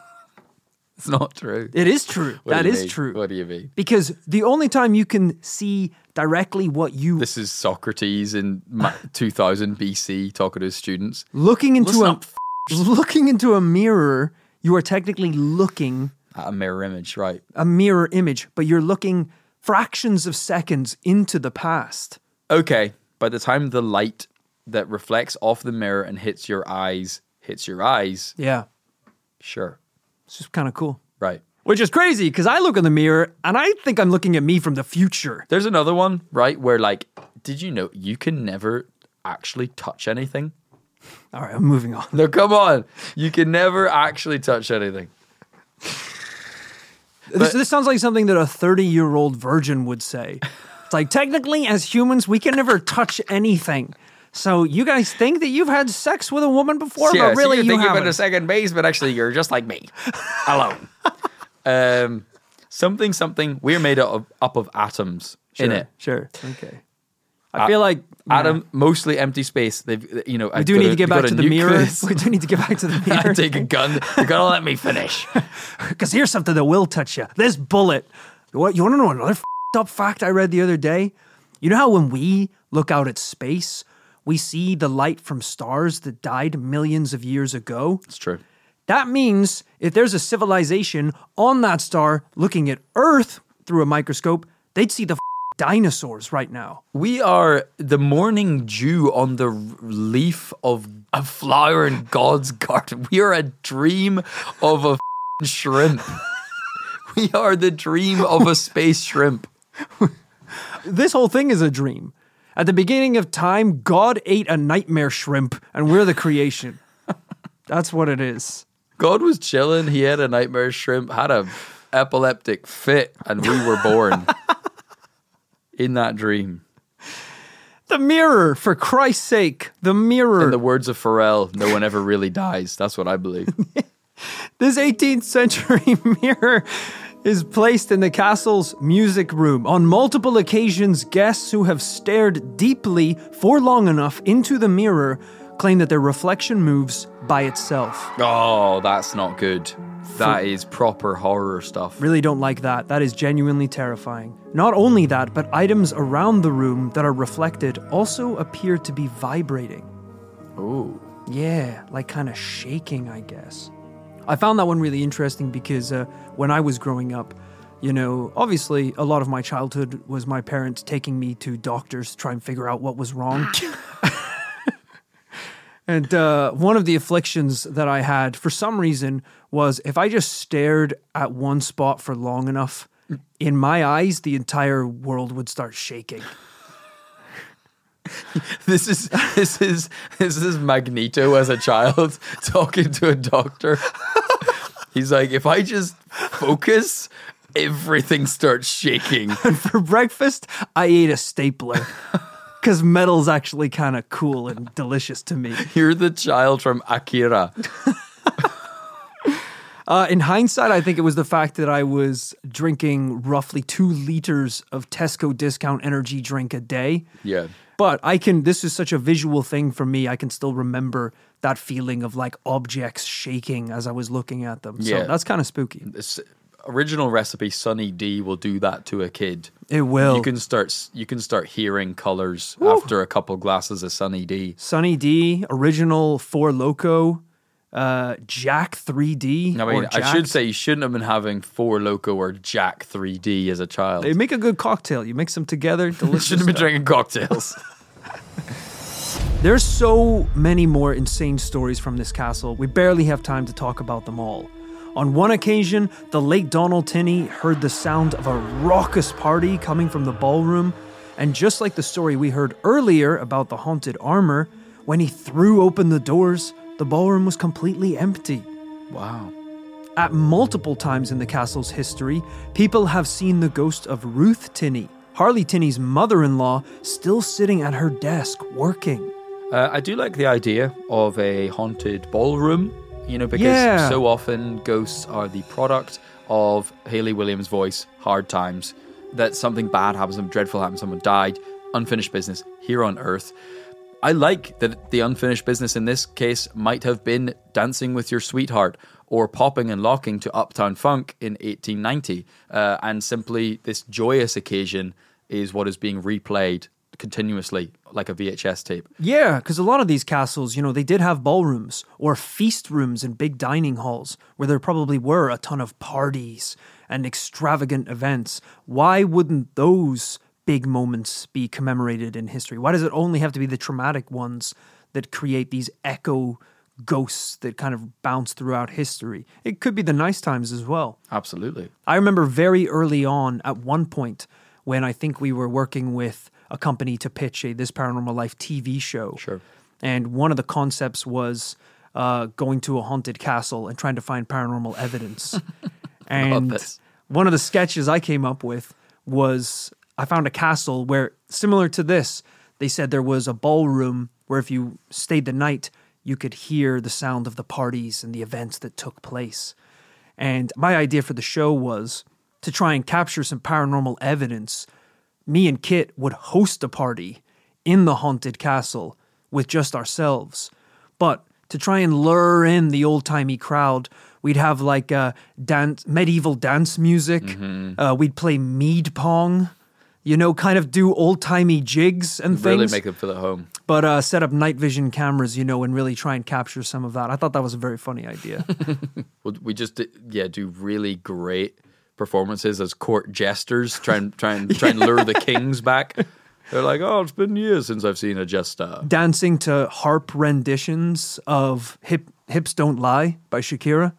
It's not true. It is true. What That do you is mean? true. What do you mean? Because the only time you can see directly what you This is Socrates in 2000 BC talking to his students. looking into Listen looking into a mirror, you are technically looking At a mirror image, right? a mirror image, but you're looking fractions of seconds into the past. Okay, by the time the light that reflects off the mirror and hits your eyes, Yeah. sure, It's just kind of cool. right. Which is crazy because I look in the mirror and I think I'm looking at me from the future. There's another one, right, where like, did you know you can never actually touch anything? All right, I'm moving on. No, come on. You can never actually touch anything. This sounds like something that a 30-year-old virgin would say. It's like, technically, as humans, we can never touch anything. So you guys think that you've had sex with a woman before, but really you haven't. second base, but actually you're just like me, alone. Something. We're made up of atoms in it. Sure. Okay. I feel like Atom, mostly empty space. They've, you know, we do need to get back to the mirror. We do need to get back to the mirror. I take a gun. You're gonna let me finish. Because here's something that will touch you. This bullet. What? You want to know another up fact I read the other day? You know how when we look out at space, we see the light from stars that died millions of years ago? It's true. That means if there's a civilization on that star looking at Earth through a microscope, they'd see the dinosaurs right now. We are the morning dew on the leaf of a flower in God's garden. We are a dream of a shrimp. We are the dream of a space shrimp. This whole thing is a dream. At the beginning of time, God ate a nightmare shrimp, and we're the creation. That's what it is. God was chilling. He had a nightmare shrimp, had a epileptic fit, and we were born in that dream. The mirror, for Christ's sake, the mirror. In the words of Pharrell, no one ever really dies. That's what I believe. This 18th century mirror is placed in the castle's music room. On multiple occasions, guests who have stared deeply for long enough into the mirror claim that their reflection moves by itself. Oh, that's not good. That is proper horror stuff. Really don't like that. That is genuinely terrifying. Not only that, but items around the room that are reflected also appear to be vibrating. Ooh. Yeah, like kind of shaking, I guess. I found that one really interesting because when I was growing up, you know, obviously a lot of my childhood was my parents taking me to doctors to try and figure out what was wrong. And one of the afflictions that I had, for some reason, was if I just stared at one spot for long enough, in my eyes, the entire world would start shaking. This is Magneto as a child talking to a doctor. He's like, if I just focus, everything starts shaking. For breakfast, I ate a stapler. Because metal's actually kind of cool and delicious to me. You're the child from Akira. In hindsight, I think it was the fact that I was drinking roughly 2 liters of Tesco discount energy drink a day. Yeah. But this is such a visual thing for me. I can still remember that feeling of like objects shaking as I was looking at them. Yeah. So that's kind of spooky. This original recipe, Sunny D will do that to a kid. It will. You can start hearing colors after a couple glasses of Sunny D. Sunny D, original Four Loko, Jack 3D. I mean, or I Jack. should say you shouldn't have been having Four Loko or Jack 3D as a child. They make a good cocktail. You mix them together, You delicious. shouldn't have been stuff. drinking cocktails. There's so many more insane stories from this castle, we barely have time to talk about them all. On one occasion, the late Donald Tinney heard the sound of a raucous party coming from the ballroom, and just like the story we heard earlier about the haunted armor, when he threw open the doors, the ballroom was completely empty. Wow. At multiple times in the castle's history, people have seen the ghost of Ruth Tinney, Harley Tinney's mother-in-law, still sitting at her desk working. I do like the idea of a haunted ballroom, because so often ghosts are the product of Hayley Williams' voice, hard times, that something bad happens, something dreadful happens, someone died, unfinished business here on Earth. I like that the unfinished business in this case might have been Dancing with Your Sweetheart or Popping and Locking to Uptown Funk in 1890. And simply this joyous occasion is what is being replayed continuously like a VHS tape. Yeah, because a lot of these castles, they did have ballrooms or feast rooms in big dining halls where there probably were a ton of parties and extravagant events. Why wouldn't those big moments be commemorated in history? Why does it only have to be the traumatic ones that create these echo ghosts that kind of bounce throughout history? It could be the nice times as well. Absolutely. I remember very early on at one point when I think we were working with a company to pitch This Paranormal Life TV show. Sure. And one of the concepts was going to a haunted castle and trying to find paranormal evidence. And one of the sketches I came up with was I found a castle where, similar to this, they said there was a ballroom where if you stayed the night, you could hear the sound of the parties and the events that took place. And my idea for the show was to try and capture some paranormal evidence. Me and Kit would host a party in the haunted castle with just ourselves. But to try and lure in the old-timey crowd, we'd have like medieval dance music. Mm-hmm. We'd play mead pong, kind of do old-timey jigs and things. Really make them feel at home. But set up night vision cameras, and really try and capture some of that. I thought that was a very funny idea. Well, we just do really great performances as court jesters, try and lure the kings back. They're like, oh, it's been years since I've seen a jester. Dancing to harp renditions of Hips Don't Lie by Shakira.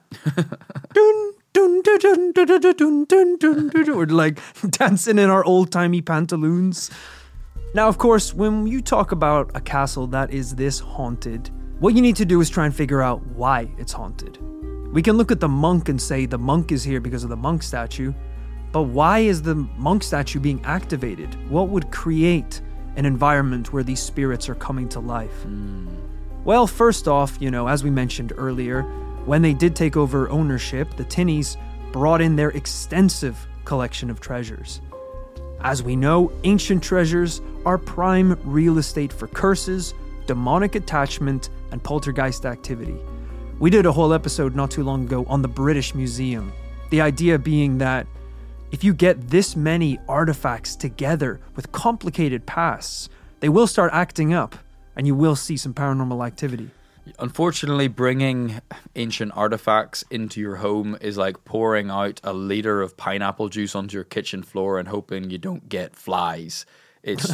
Dun, dun, dun, dun, dun, dun, dun, dun, dun, dun. We're like dancing in our old-timey pantaloons. Now, of course, when you talk about a castle that is this haunted, what you need to do is try and figure out why it's haunted. We can look at the monk and say the monk is here because of the monk statue, but why is the monk statue being activated? What would create an environment where these spirits are coming to life? Well, first off, as we mentioned earlier, when they did take over ownership, the Tinneys brought in their extensive collection of treasures. As we know, ancient treasures are prime real estate for curses, demonic attachment, and poltergeist activity. We did a whole episode not too long ago on the British Museum. The idea being that if you get this many artifacts together with complicated pasts, they will start acting up and you will see some paranormal activity. Unfortunately, bringing ancient artifacts into your home is like pouring out a liter of pineapple juice onto your kitchen floor and hoping you don't get flies. It's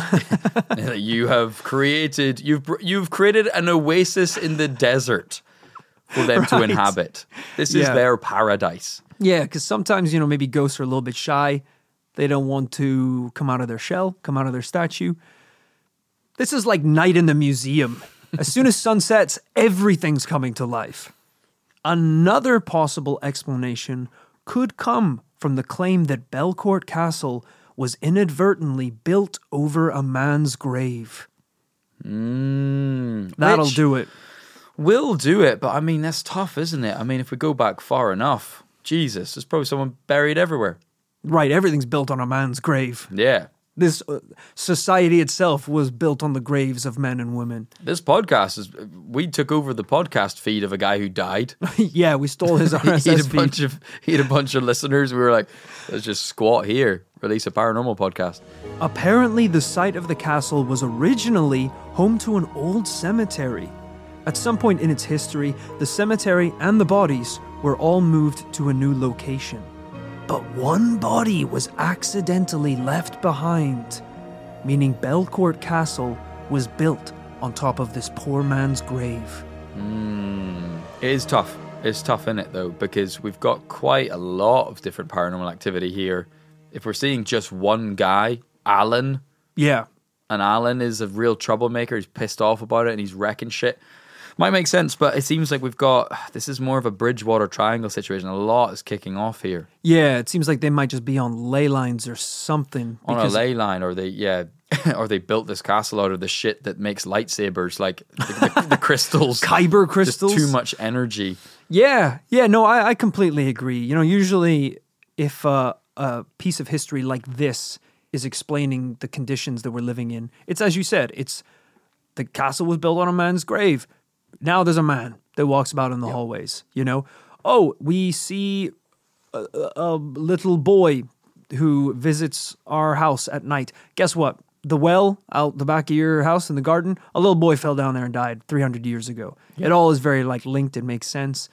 you've created an oasis in the desert for them to inhabit. This is their paradise. Yeah, because sometimes, maybe ghosts are a little bit shy. They don't want to come out of their shell, come out of their statue. This is like night in the museum. As soon as sun sets, everything's coming to life. Another possible explanation could come from the claim that Belcourt Castle was inadvertently built over a man's grave. That'll do it. Will do it, but I mean, that's tough, isn't it? I mean, if we go back far enough, Jesus, there's probably someone buried everywhere. Right, everything's built on a man's grave. Yeah. This society itself was built on the graves of men and women. This podcast we took over the podcast feed of a guy who died. Yeah, we stole his RSS feed. He had a bunch of listeners. We were like, let's just squat here, release a paranormal podcast. Apparently, the site of the castle was originally home to an old cemetery. At some point in its history, the cemetery and the bodies were all moved to a new location. But one body was accidentally left behind, meaning Belcourt Castle was built on top of this poor man's grave. It is tough. It's tough, isn't it, though? Because we've got quite a lot of different paranormal activity here. If we're seeing just one guy, Alan, Yeah. and Alan is a real troublemaker, he's pissed off about it and he's wrecking shit, might make sense, but it seems like this is more of a Bridgewater Triangle situation. A lot is kicking off here. Yeah, it seems like they might just be on ley lines or something. On a ley line, or they built this castle out of the shit that makes lightsabers, like the crystals. Kyber crystals. Just too much energy. Yeah, no, I completely agree. You know, usually if a piece of history like this is explaining the conditions that we're living in, it's, as you said, it's the castle was built on a man's grave. Now there's a man that walks about in the hallways, you know? Oh, we see a little boy who visits our house at night. Guess what? The well out the back of your house in the garden, a little boy fell down there and died 300 years ago. It all is very linked and makes sense.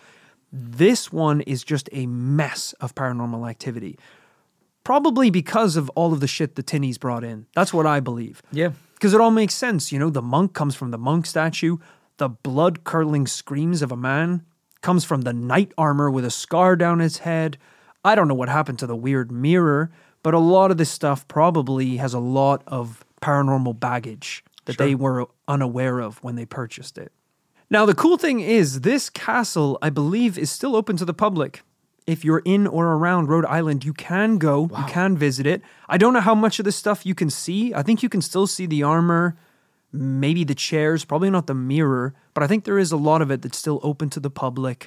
This one is just a mess of paranormal activity. Probably because of all of the shit the Tinnies brought in. That's what I believe. Yeah. Because it all makes sense. You know, the monk comes from the monk statue. The blood-curdling screams of a man comes from the knight armor with a scar down his head. I don't know what happened to the weird mirror, but a lot of this stuff probably has a lot of paranormal baggage that they were unaware of when they purchased it. Now, the cool thing is this castle, I believe, is still open to the public. If you're in or around Rhode Island, you can go, you can visit it. I don't know how much of this stuff you can see. I think you can still see the armor, maybe the chairs, probably not the mirror, but I think there is a lot of it that's still open to the public.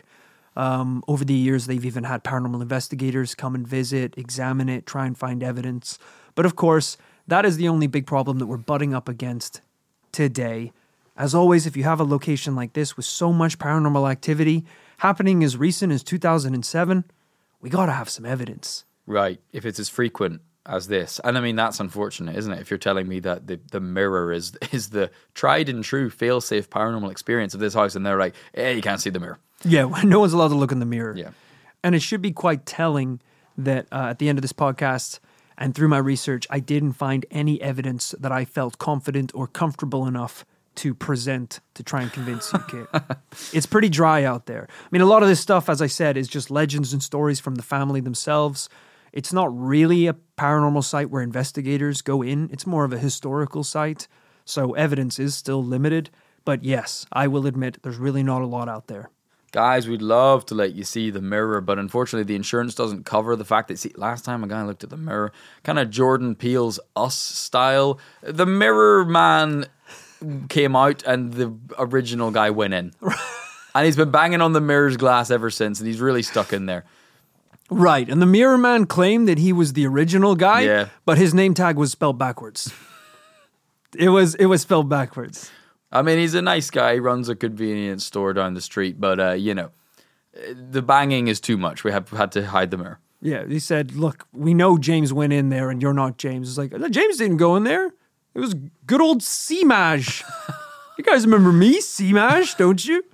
Over the years, they've even had paranormal investigators come and visit, examine it, try and find evidence. But of course, that is the only big problem that we're butting up against today. As always, if you have a location like this with so much paranormal activity happening as recent as 2007, we got to have some evidence. Right. If it's as frequent as this. And I mean, that's unfortunate, isn't it? If you're telling me that the mirror is the tried and true fail-safe paranormal experience of this house, and they're like, you can't see the mirror. Yeah, no one's allowed to look in the mirror. Yeah. And it should be quite telling that at the end of this podcast and through my research, I didn't find any evidence that I felt confident or comfortable enough to present to try and convince you, Kit. It's pretty dry out there. I mean, a lot of this stuff, as I said, is just legends and stories from the family themselves. It's not really a paranormal site where investigators go in. It's more of a historical site. So evidence is still limited. But yes, I will admit there's really not a lot out there. Guys, we'd love to let you see the mirror, but unfortunately the insurance doesn't cover the fact that, see, last time a guy looked at the mirror, kind of Jordan Peele's Us style, the mirror man came out and the original guy went in. And he's been banging on the mirror's glass ever since, and he's really stuck in there. Right, and the Mirror Man claimed that he was the original guy, but his name tag was spelled backwards. It was spelled backwards. I mean, he's a nice guy. He runs a convenience store down the street, but, you know, the banging is too much. We have had to hide the mirror. Yeah, he said, look, we know James went in there and you're not James. It's like, James didn't go in there. It was good old C-Maj. You guys remember me, C-Maj, don't you?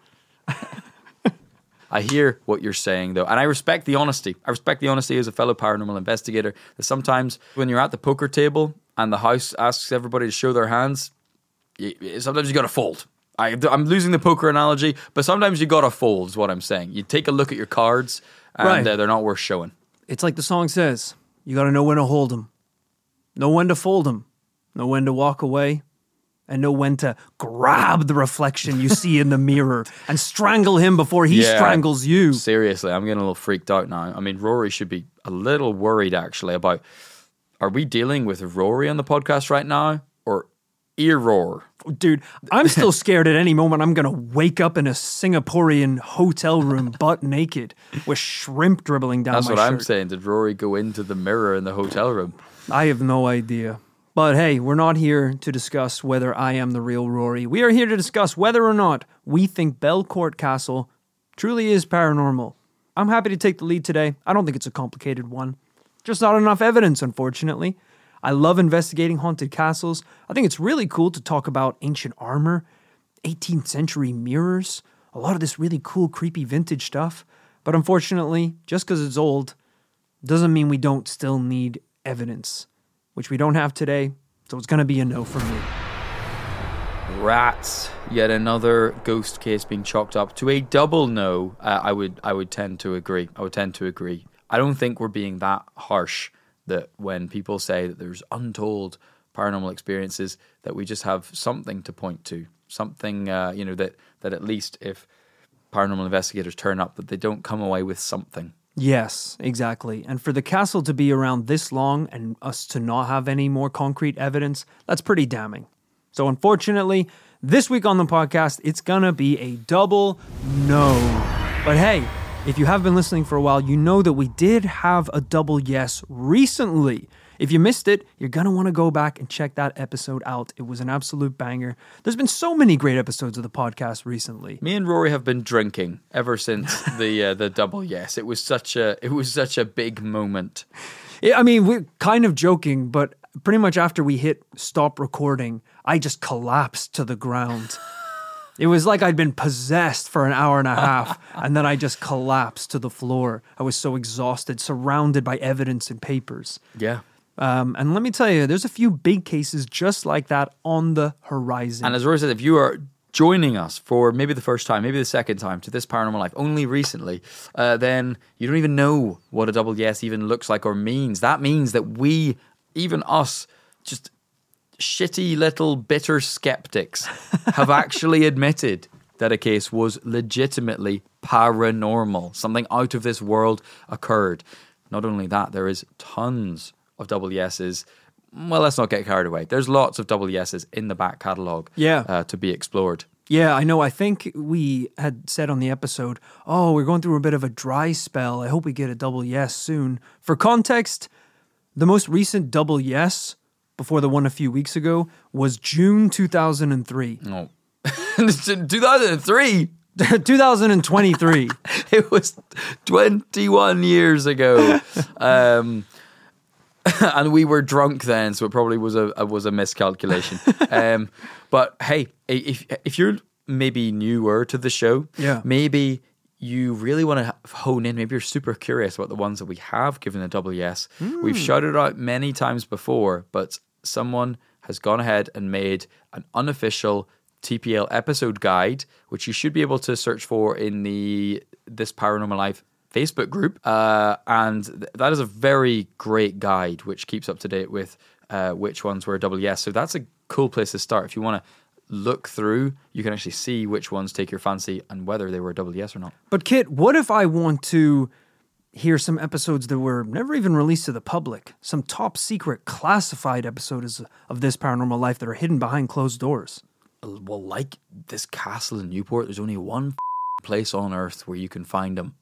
I hear what you're saying, though, and I respect the honesty. I respect the honesty as a fellow paranormal investigator. That sometimes when you're at the poker table and the house asks everybody to show their hands, sometimes you got to fold. I'm losing the poker analogy, but sometimes you got to fold is what I'm saying. You take a look at your cards, and they're not worth showing. It's like the song says, you got to know when to hold them, know when to fold them, know when to walk away, and know when to grab the reflection you see in the mirror and strangle him before he strangles you. Seriously, I'm getting a little freaked out now. I mean, Rory should be a little worried, actually, about Are we dealing with Rory on the podcast right now, or ear roar? Dude, I'm still scared at any moment I'm going to wake up in a Singaporean hotel room butt naked with shrimp dribbling down my shirt. That's what I'm saying. Did Rory go into the mirror in the hotel room? I have no idea. But hey, we're not here to discuss whether I am the real Rory. We are here to discuss whether or not we think Belcourt Castle truly is paranormal. I'm happy to take the lead today. I don't think it's a complicated one. Just not enough evidence, unfortunately. I love investigating haunted castles. I think it's really cool to talk about ancient armor, 18th century mirrors, a lot of this really cool, creepy vintage stuff. But unfortunately, just because it's old doesn't mean we don't still need evidence, which we don't have today, so it's going to be a no from me. Rats. Yet another ghost case being chalked up to a double no. I would tend to agree. I don't think we're being that harsh that when people say that there's untold paranormal experiences, that we just have something to point to, something that at least if paranormal investigators turn up, that they don't come away with something. Yes, exactly. And for the castle to be around this long and us to not have any more concrete evidence, that's pretty damning. So unfortunately, this week on the podcast, it's gonna be a double no. But hey, if you have been listening for a while, you know that we did have a double yes recently. If you missed it, you're going to want to go back and check that episode out. It was an absolute banger. There's been so many great episodes of the podcast recently. Me and Rory have been drinking ever since the double yes. It was such a big moment. I mean, we're kind of joking, but pretty much after we hit stop recording, I just collapsed to the ground. It was like I'd been possessed for an hour and a half, and then I just collapsed to the floor. I was so exhausted, surrounded by evidence and papers. Yeah. And let me tell you, there's a few big cases just like that on the horizon. And as Rory said, if you are joining us for maybe the first time, maybe the second time to This Paranormal Life only recently, then you don't even know what a double yes even looks like or means. That means that we, even us, just shitty little bitter skeptics have actually admitted that a case was legitimately paranormal. Something out of this world occurred. Not only that, there is tons of double yeses. Well, let's not get carried away. There's lots of double yeses in the back catalogue to be explored. Yeah, I know. I think we had said on the episode, we're going through a bit of a dry spell. I hope we get a double yes soon. For context, the most recent double yes before the one a few weeks ago was June 2003. Oh. 2003? 2023. It was 21 years ago. And we were drunk then, so it probably was a miscalculation. But hey, if you're maybe newer to the show, maybe you really want to hone in, maybe you're super curious about the ones that we have given a double yes. We've shouted out many times before, but someone has gone ahead and made an unofficial TPL episode guide, which you should be able to search for in the This Paranormal Life Facebook group. And that is a very great guide, which keeps up to date with which ones were a double yes. So that's a cool place to start. If you want to look through, you can actually see which ones take your fancy and whether they were a double yes or not. But Kit, what if I want to hear some episodes that were never even released to the public? Some top secret classified episodes of This Paranormal Life that are hidden behind closed doors. Well, like this castle in Newport, there's only one place on earth where you can find them.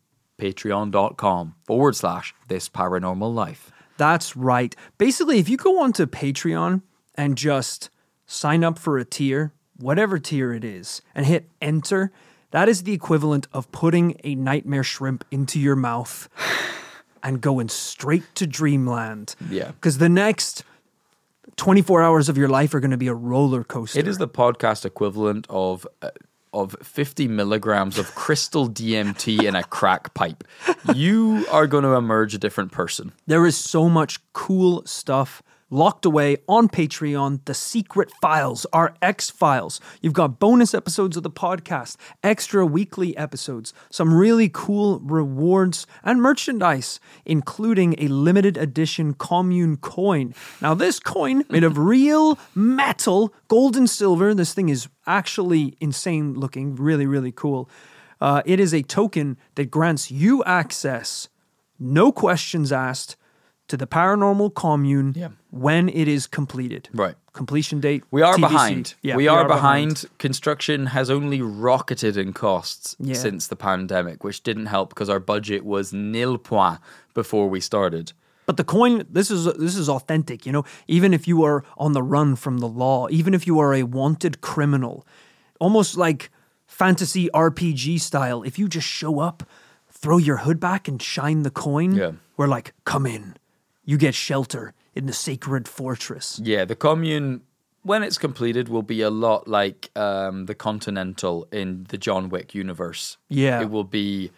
Patreon.com/This Paranormal Life. That's right. Basically, if you go onto Patreon and just sign up for a tier, whatever tier it is, and hit enter, that is the equivalent of putting a nightmare shrimp into your mouth and going straight to dreamland. Yeah. Because the next 24 hours of your life are going to be a roller coaster. It is the podcast equivalent of 50 milligrams of crystal DMT in a crack pipe. You are going to emerge a different person. There is so much cool stuff locked away on Patreon. The secret files are X-Files. You've got bonus episodes of the podcast, extra weekly episodes, some really cool rewards and merchandise, including a limited edition commune coin. Now, this coin made of real metal, gold and silver. This thing is actually insane looking, really, really cool. It is a token that grants you access, no questions asked, to the Paranormal Commune Yeah. when it is completed. Right. Completion date. We are TBC. behind. Yeah, we are behind. Construction has only rocketed in costs Yeah. since the pandemic, which didn't help because our budget was nil point before we started. But the coin, this is authentic, you know. Even if you are on the run from the law, even if you are a wanted criminal, almost like fantasy RPG style, if you just show up, throw your hood back and shine the coin, Yeah. we're like, come in. You get shelter in the sacred fortress. Yeah, the commune, when it's completed, will be a lot like the Continental in the John Wick universe. Yeah. It will be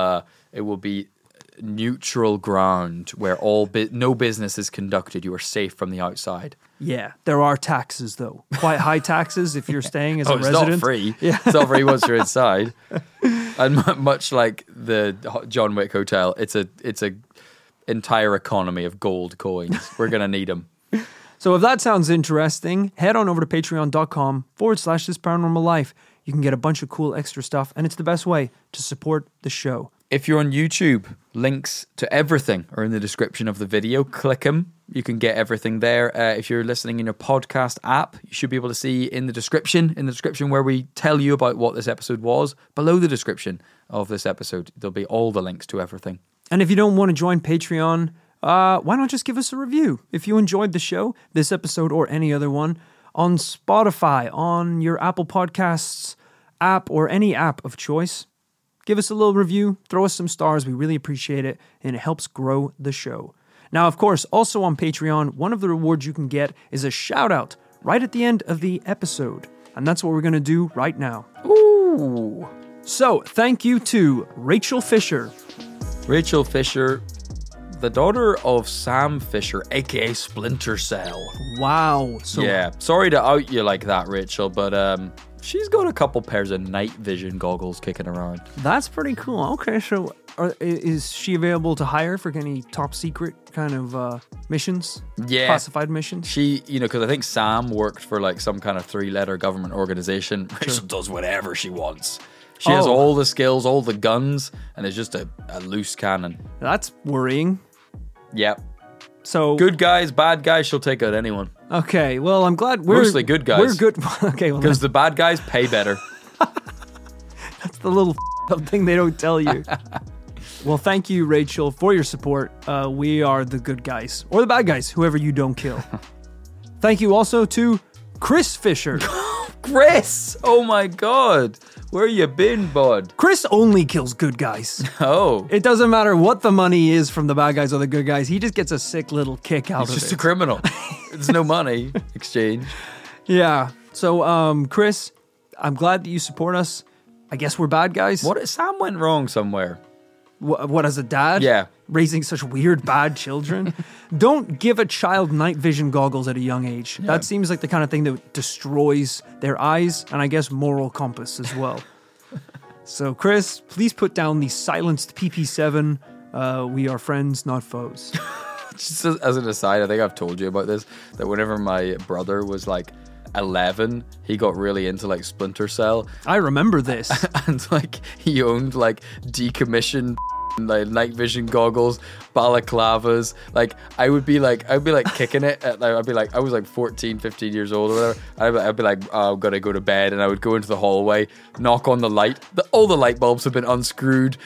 neutral ground where no business is conducted. You are safe from the outside. Yeah, there are taxes though. Quite high taxes if you're staying as a It's resident. not free. Yeah. It's not free once you're inside. And much like the John Wick Hotel, it's a entire economy of gold coins. We're going to need them. So if that sounds interesting, head on over to patreon.com/This Paranormal Life. You can get a bunch of cool extra stuff, and it's the best way to support the show. If you're on YouTube, links to everything are in the description of the video. Click them. You can get everything there. If you're listening in your podcast app, you should be able to see in the description where we tell you about what this episode was. Below the description of this episode, there'll be all the links to everything. And if you don't want to join Patreon, why not just give us a review? If you enjoyed the show, this episode or any other one, on Spotify, on your Apple Podcasts app or any app of choice, give us a little review, throw us some stars. We really appreciate it, and it helps grow the show. Now, of course, also on Patreon, one of the rewards you can get is a shout out right at the end of the episode. And that's what we're going to do right now. Ooh. So, thank you to Rachel Fisher. Rachel Fisher, the daughter of Sam Fisher, aka Splinter Cell. Wow. So, Yeah, sorry to out you like that, Rachel, but she's got a couple pairs of night vision goggles kicking around. that's pretty cool. Okay, so is she available to hire for any top secret kind of missions? Yeah. Classified missions? She, because I think Sam worked for like some kind of 3-letter government organization. Rachel does whatever she wants. She has Oh. all the skills, all the guns, and is just a loose cannon. That's worrying. Yep. So Good guys, bad guys, she'll take out anyone. Okay, well, I'm glad we're Mostly good guys. We're good. Okay, well, Because the bad guys pay better. that's the little up thing they don't tell you. Well, thank you, Rachel, for your support. We are the good guys, or the bad guys, whoever you don't kill. Thank you also to Chris Fisher. Chris! Oh my god. Where you been, bud? Chris only kills good guys. Oh. It doesn't matter what the money is from the bad guys or the good guys. He just gets a sick little kick out He's of just it. a criminal. There's no money exchange. Yeah. So, Chris, I'm glad that you support us. I guess we're bad guys. What if Sam went wrong somewhere? What as a dad? Yeah. Raising such weird, bad children. Don't give a child night vision goggles at a young age. That seems like the kind of thing that destroys their eyes and I guess moral compass as well. So, Chris, please put down the silenced PP7. We are friends, not foes. Just as an aside, I think I've told you about this, that whenever my brother was like 11, he got really into like Splinter Cell, I remember this. and like he owned like decommissioned like night vision goggles, balaclavas. Like I'd be like kicking it at, like, I was like 14, 15 years old or whatever. I'd be like, oh, I'm gonna go to bed, and I would go into the hallway, knock on the light. All the light bulbs have been unscrewed.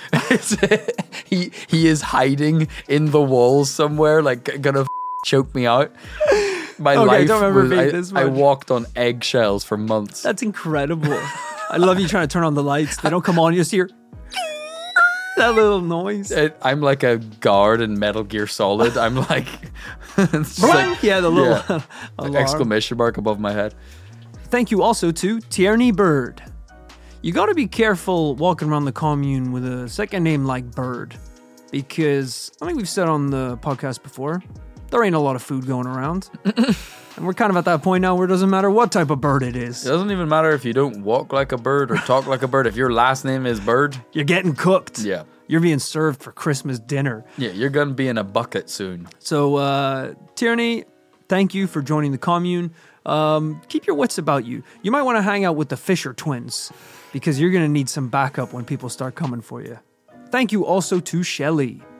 He is hiding in the walls somewhere, like gonna choke me out. My Okay, I life don't remember was, being this I much. walked on eggshells for months. That's incredible. I love you trying to turn on the lights. They don't come on. You just hear that little noise. I'm like a guard in Metal Gear Solid. I'm like, it's just like Yeah, the little alarm. exclamation mark above my head. Thank you also to Tierney Bird. You got to be careful walking around the commune with a second name like Bird, because I think we've said on the podcast before, there ain't a lot of food going around. And we're kind of at that point now where it doesn't matter what type of bird it is. It doesn't even matter if you don't walk like a bird or talk like a bird. If your last name is Bird, You're getting cooked. yeah, You're being served for Christmas dinner. you're gonna be in a bucket soon. So, Tierney, thank you for joining the commune. Keep your wits about you. You might want to hang out with the Fisher twins, because you're going to need some backup when people start coming for you. Thank you also to Shelley.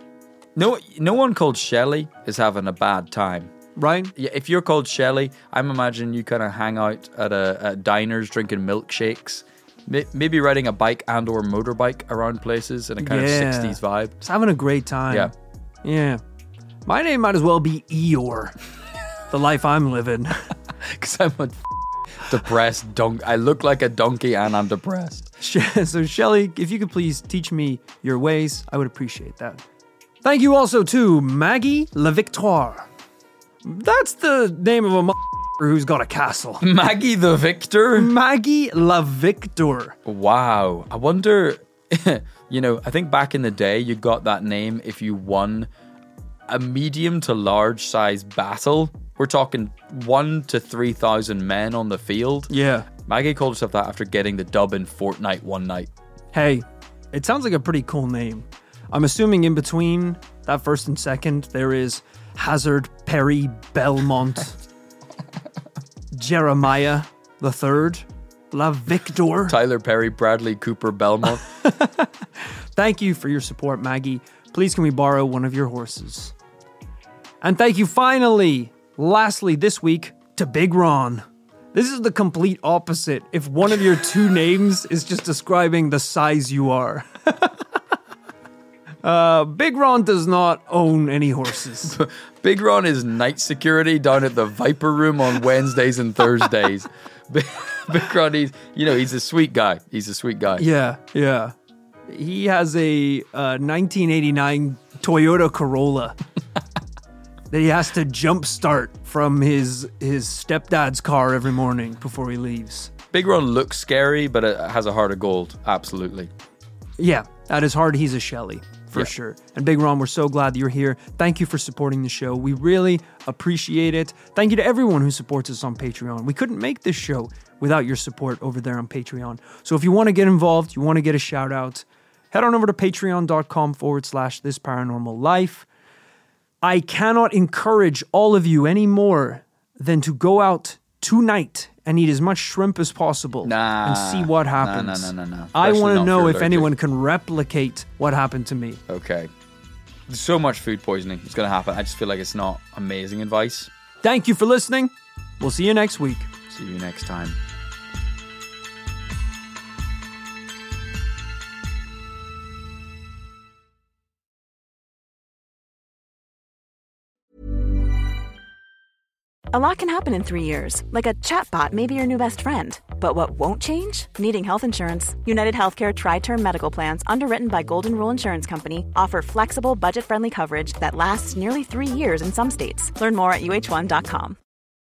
No one called Shelley is having a bad time. Right? Yeah, if you're called Shelley, I'm imagining you kind of hang out at diners drinking milkshakes, maybe riding a bike and or motorbike around places in a kind of 60s vibe. Just having a great time. Yeah. Yeah. My name might as well be Eeyore. The life I'm living. Because I'm a depressed donkey. I look like a donkey and I'm depressed. So, Shelley, if you could please teach me your ways, I would appreciate that. Thank you also to Maggie La Victoire. That's the name of a motherfucker who's got a castle. Maggie the Victor? Maggie La Victor. Wow. I wonder, I think back in the day, you got that name if you won a medium to large size battle. We're talking 1,000 to 3,000 men on the field. Yeah. Maggie called herself that after getting the dub in Fortnite one night. Hey, it sounds like a pretty cool name. I'm assuming in between that first and second, there is Hazard, Perry, Belmont, Jeremiah the Third, La Victor. Tyler Perry, Bradley Cooper, Belmont. Thank you for your support, Maggie. Please can we borrow one of your horses? And thank you finally, lastly this week, to Big Ron. This is the complete opposite if one of your two names is just describing the size you are. Big Ron does not own any horses. Big Ron is night security down at the Viper Room on Wednesdays and Thursdays. Big Ron, he's a sweet guy. He's a sweet guy. Yeah. He has a 1989 Toyota Corolla that he has to jumpstart from his stepdad's car every morning before he leaves. Big Ron looks scary, but it has a heart of gold. Absolutely. Yeah, at his heart, he's a Shelley. For sure. And Big Ron, we're so glad that you're here. Thank you for supporting the show. We really appreciate it. Thank you to everyone who supports us on Patreon. We couldn't make this show without your support over there on Patreon. So if you want to get involved, you want to get a shout out, head on over to patreon.com/thisparanormallife. I cannot encourage all of you any more than to go out tonight and eat as much shrimp as possible and see what happens. No. I want to know if anyone can replicate what happened to me. Okay. There's so much food poisoning. It's going to happen. I just feel like it's not amazing advice. Thank you for listening. We'll see you next week. See you next time. A lot can happen in 3 years, like a chatbot may be your new best friend. But what won't change? Needing health insurance. United Healthcare Tri-Term Medical Plans, underwritten by Golden Rule Insurance Company, offer flexible, budget-friendly coverage that lasts nearly 3 years in some states. Learn more at uh1.com.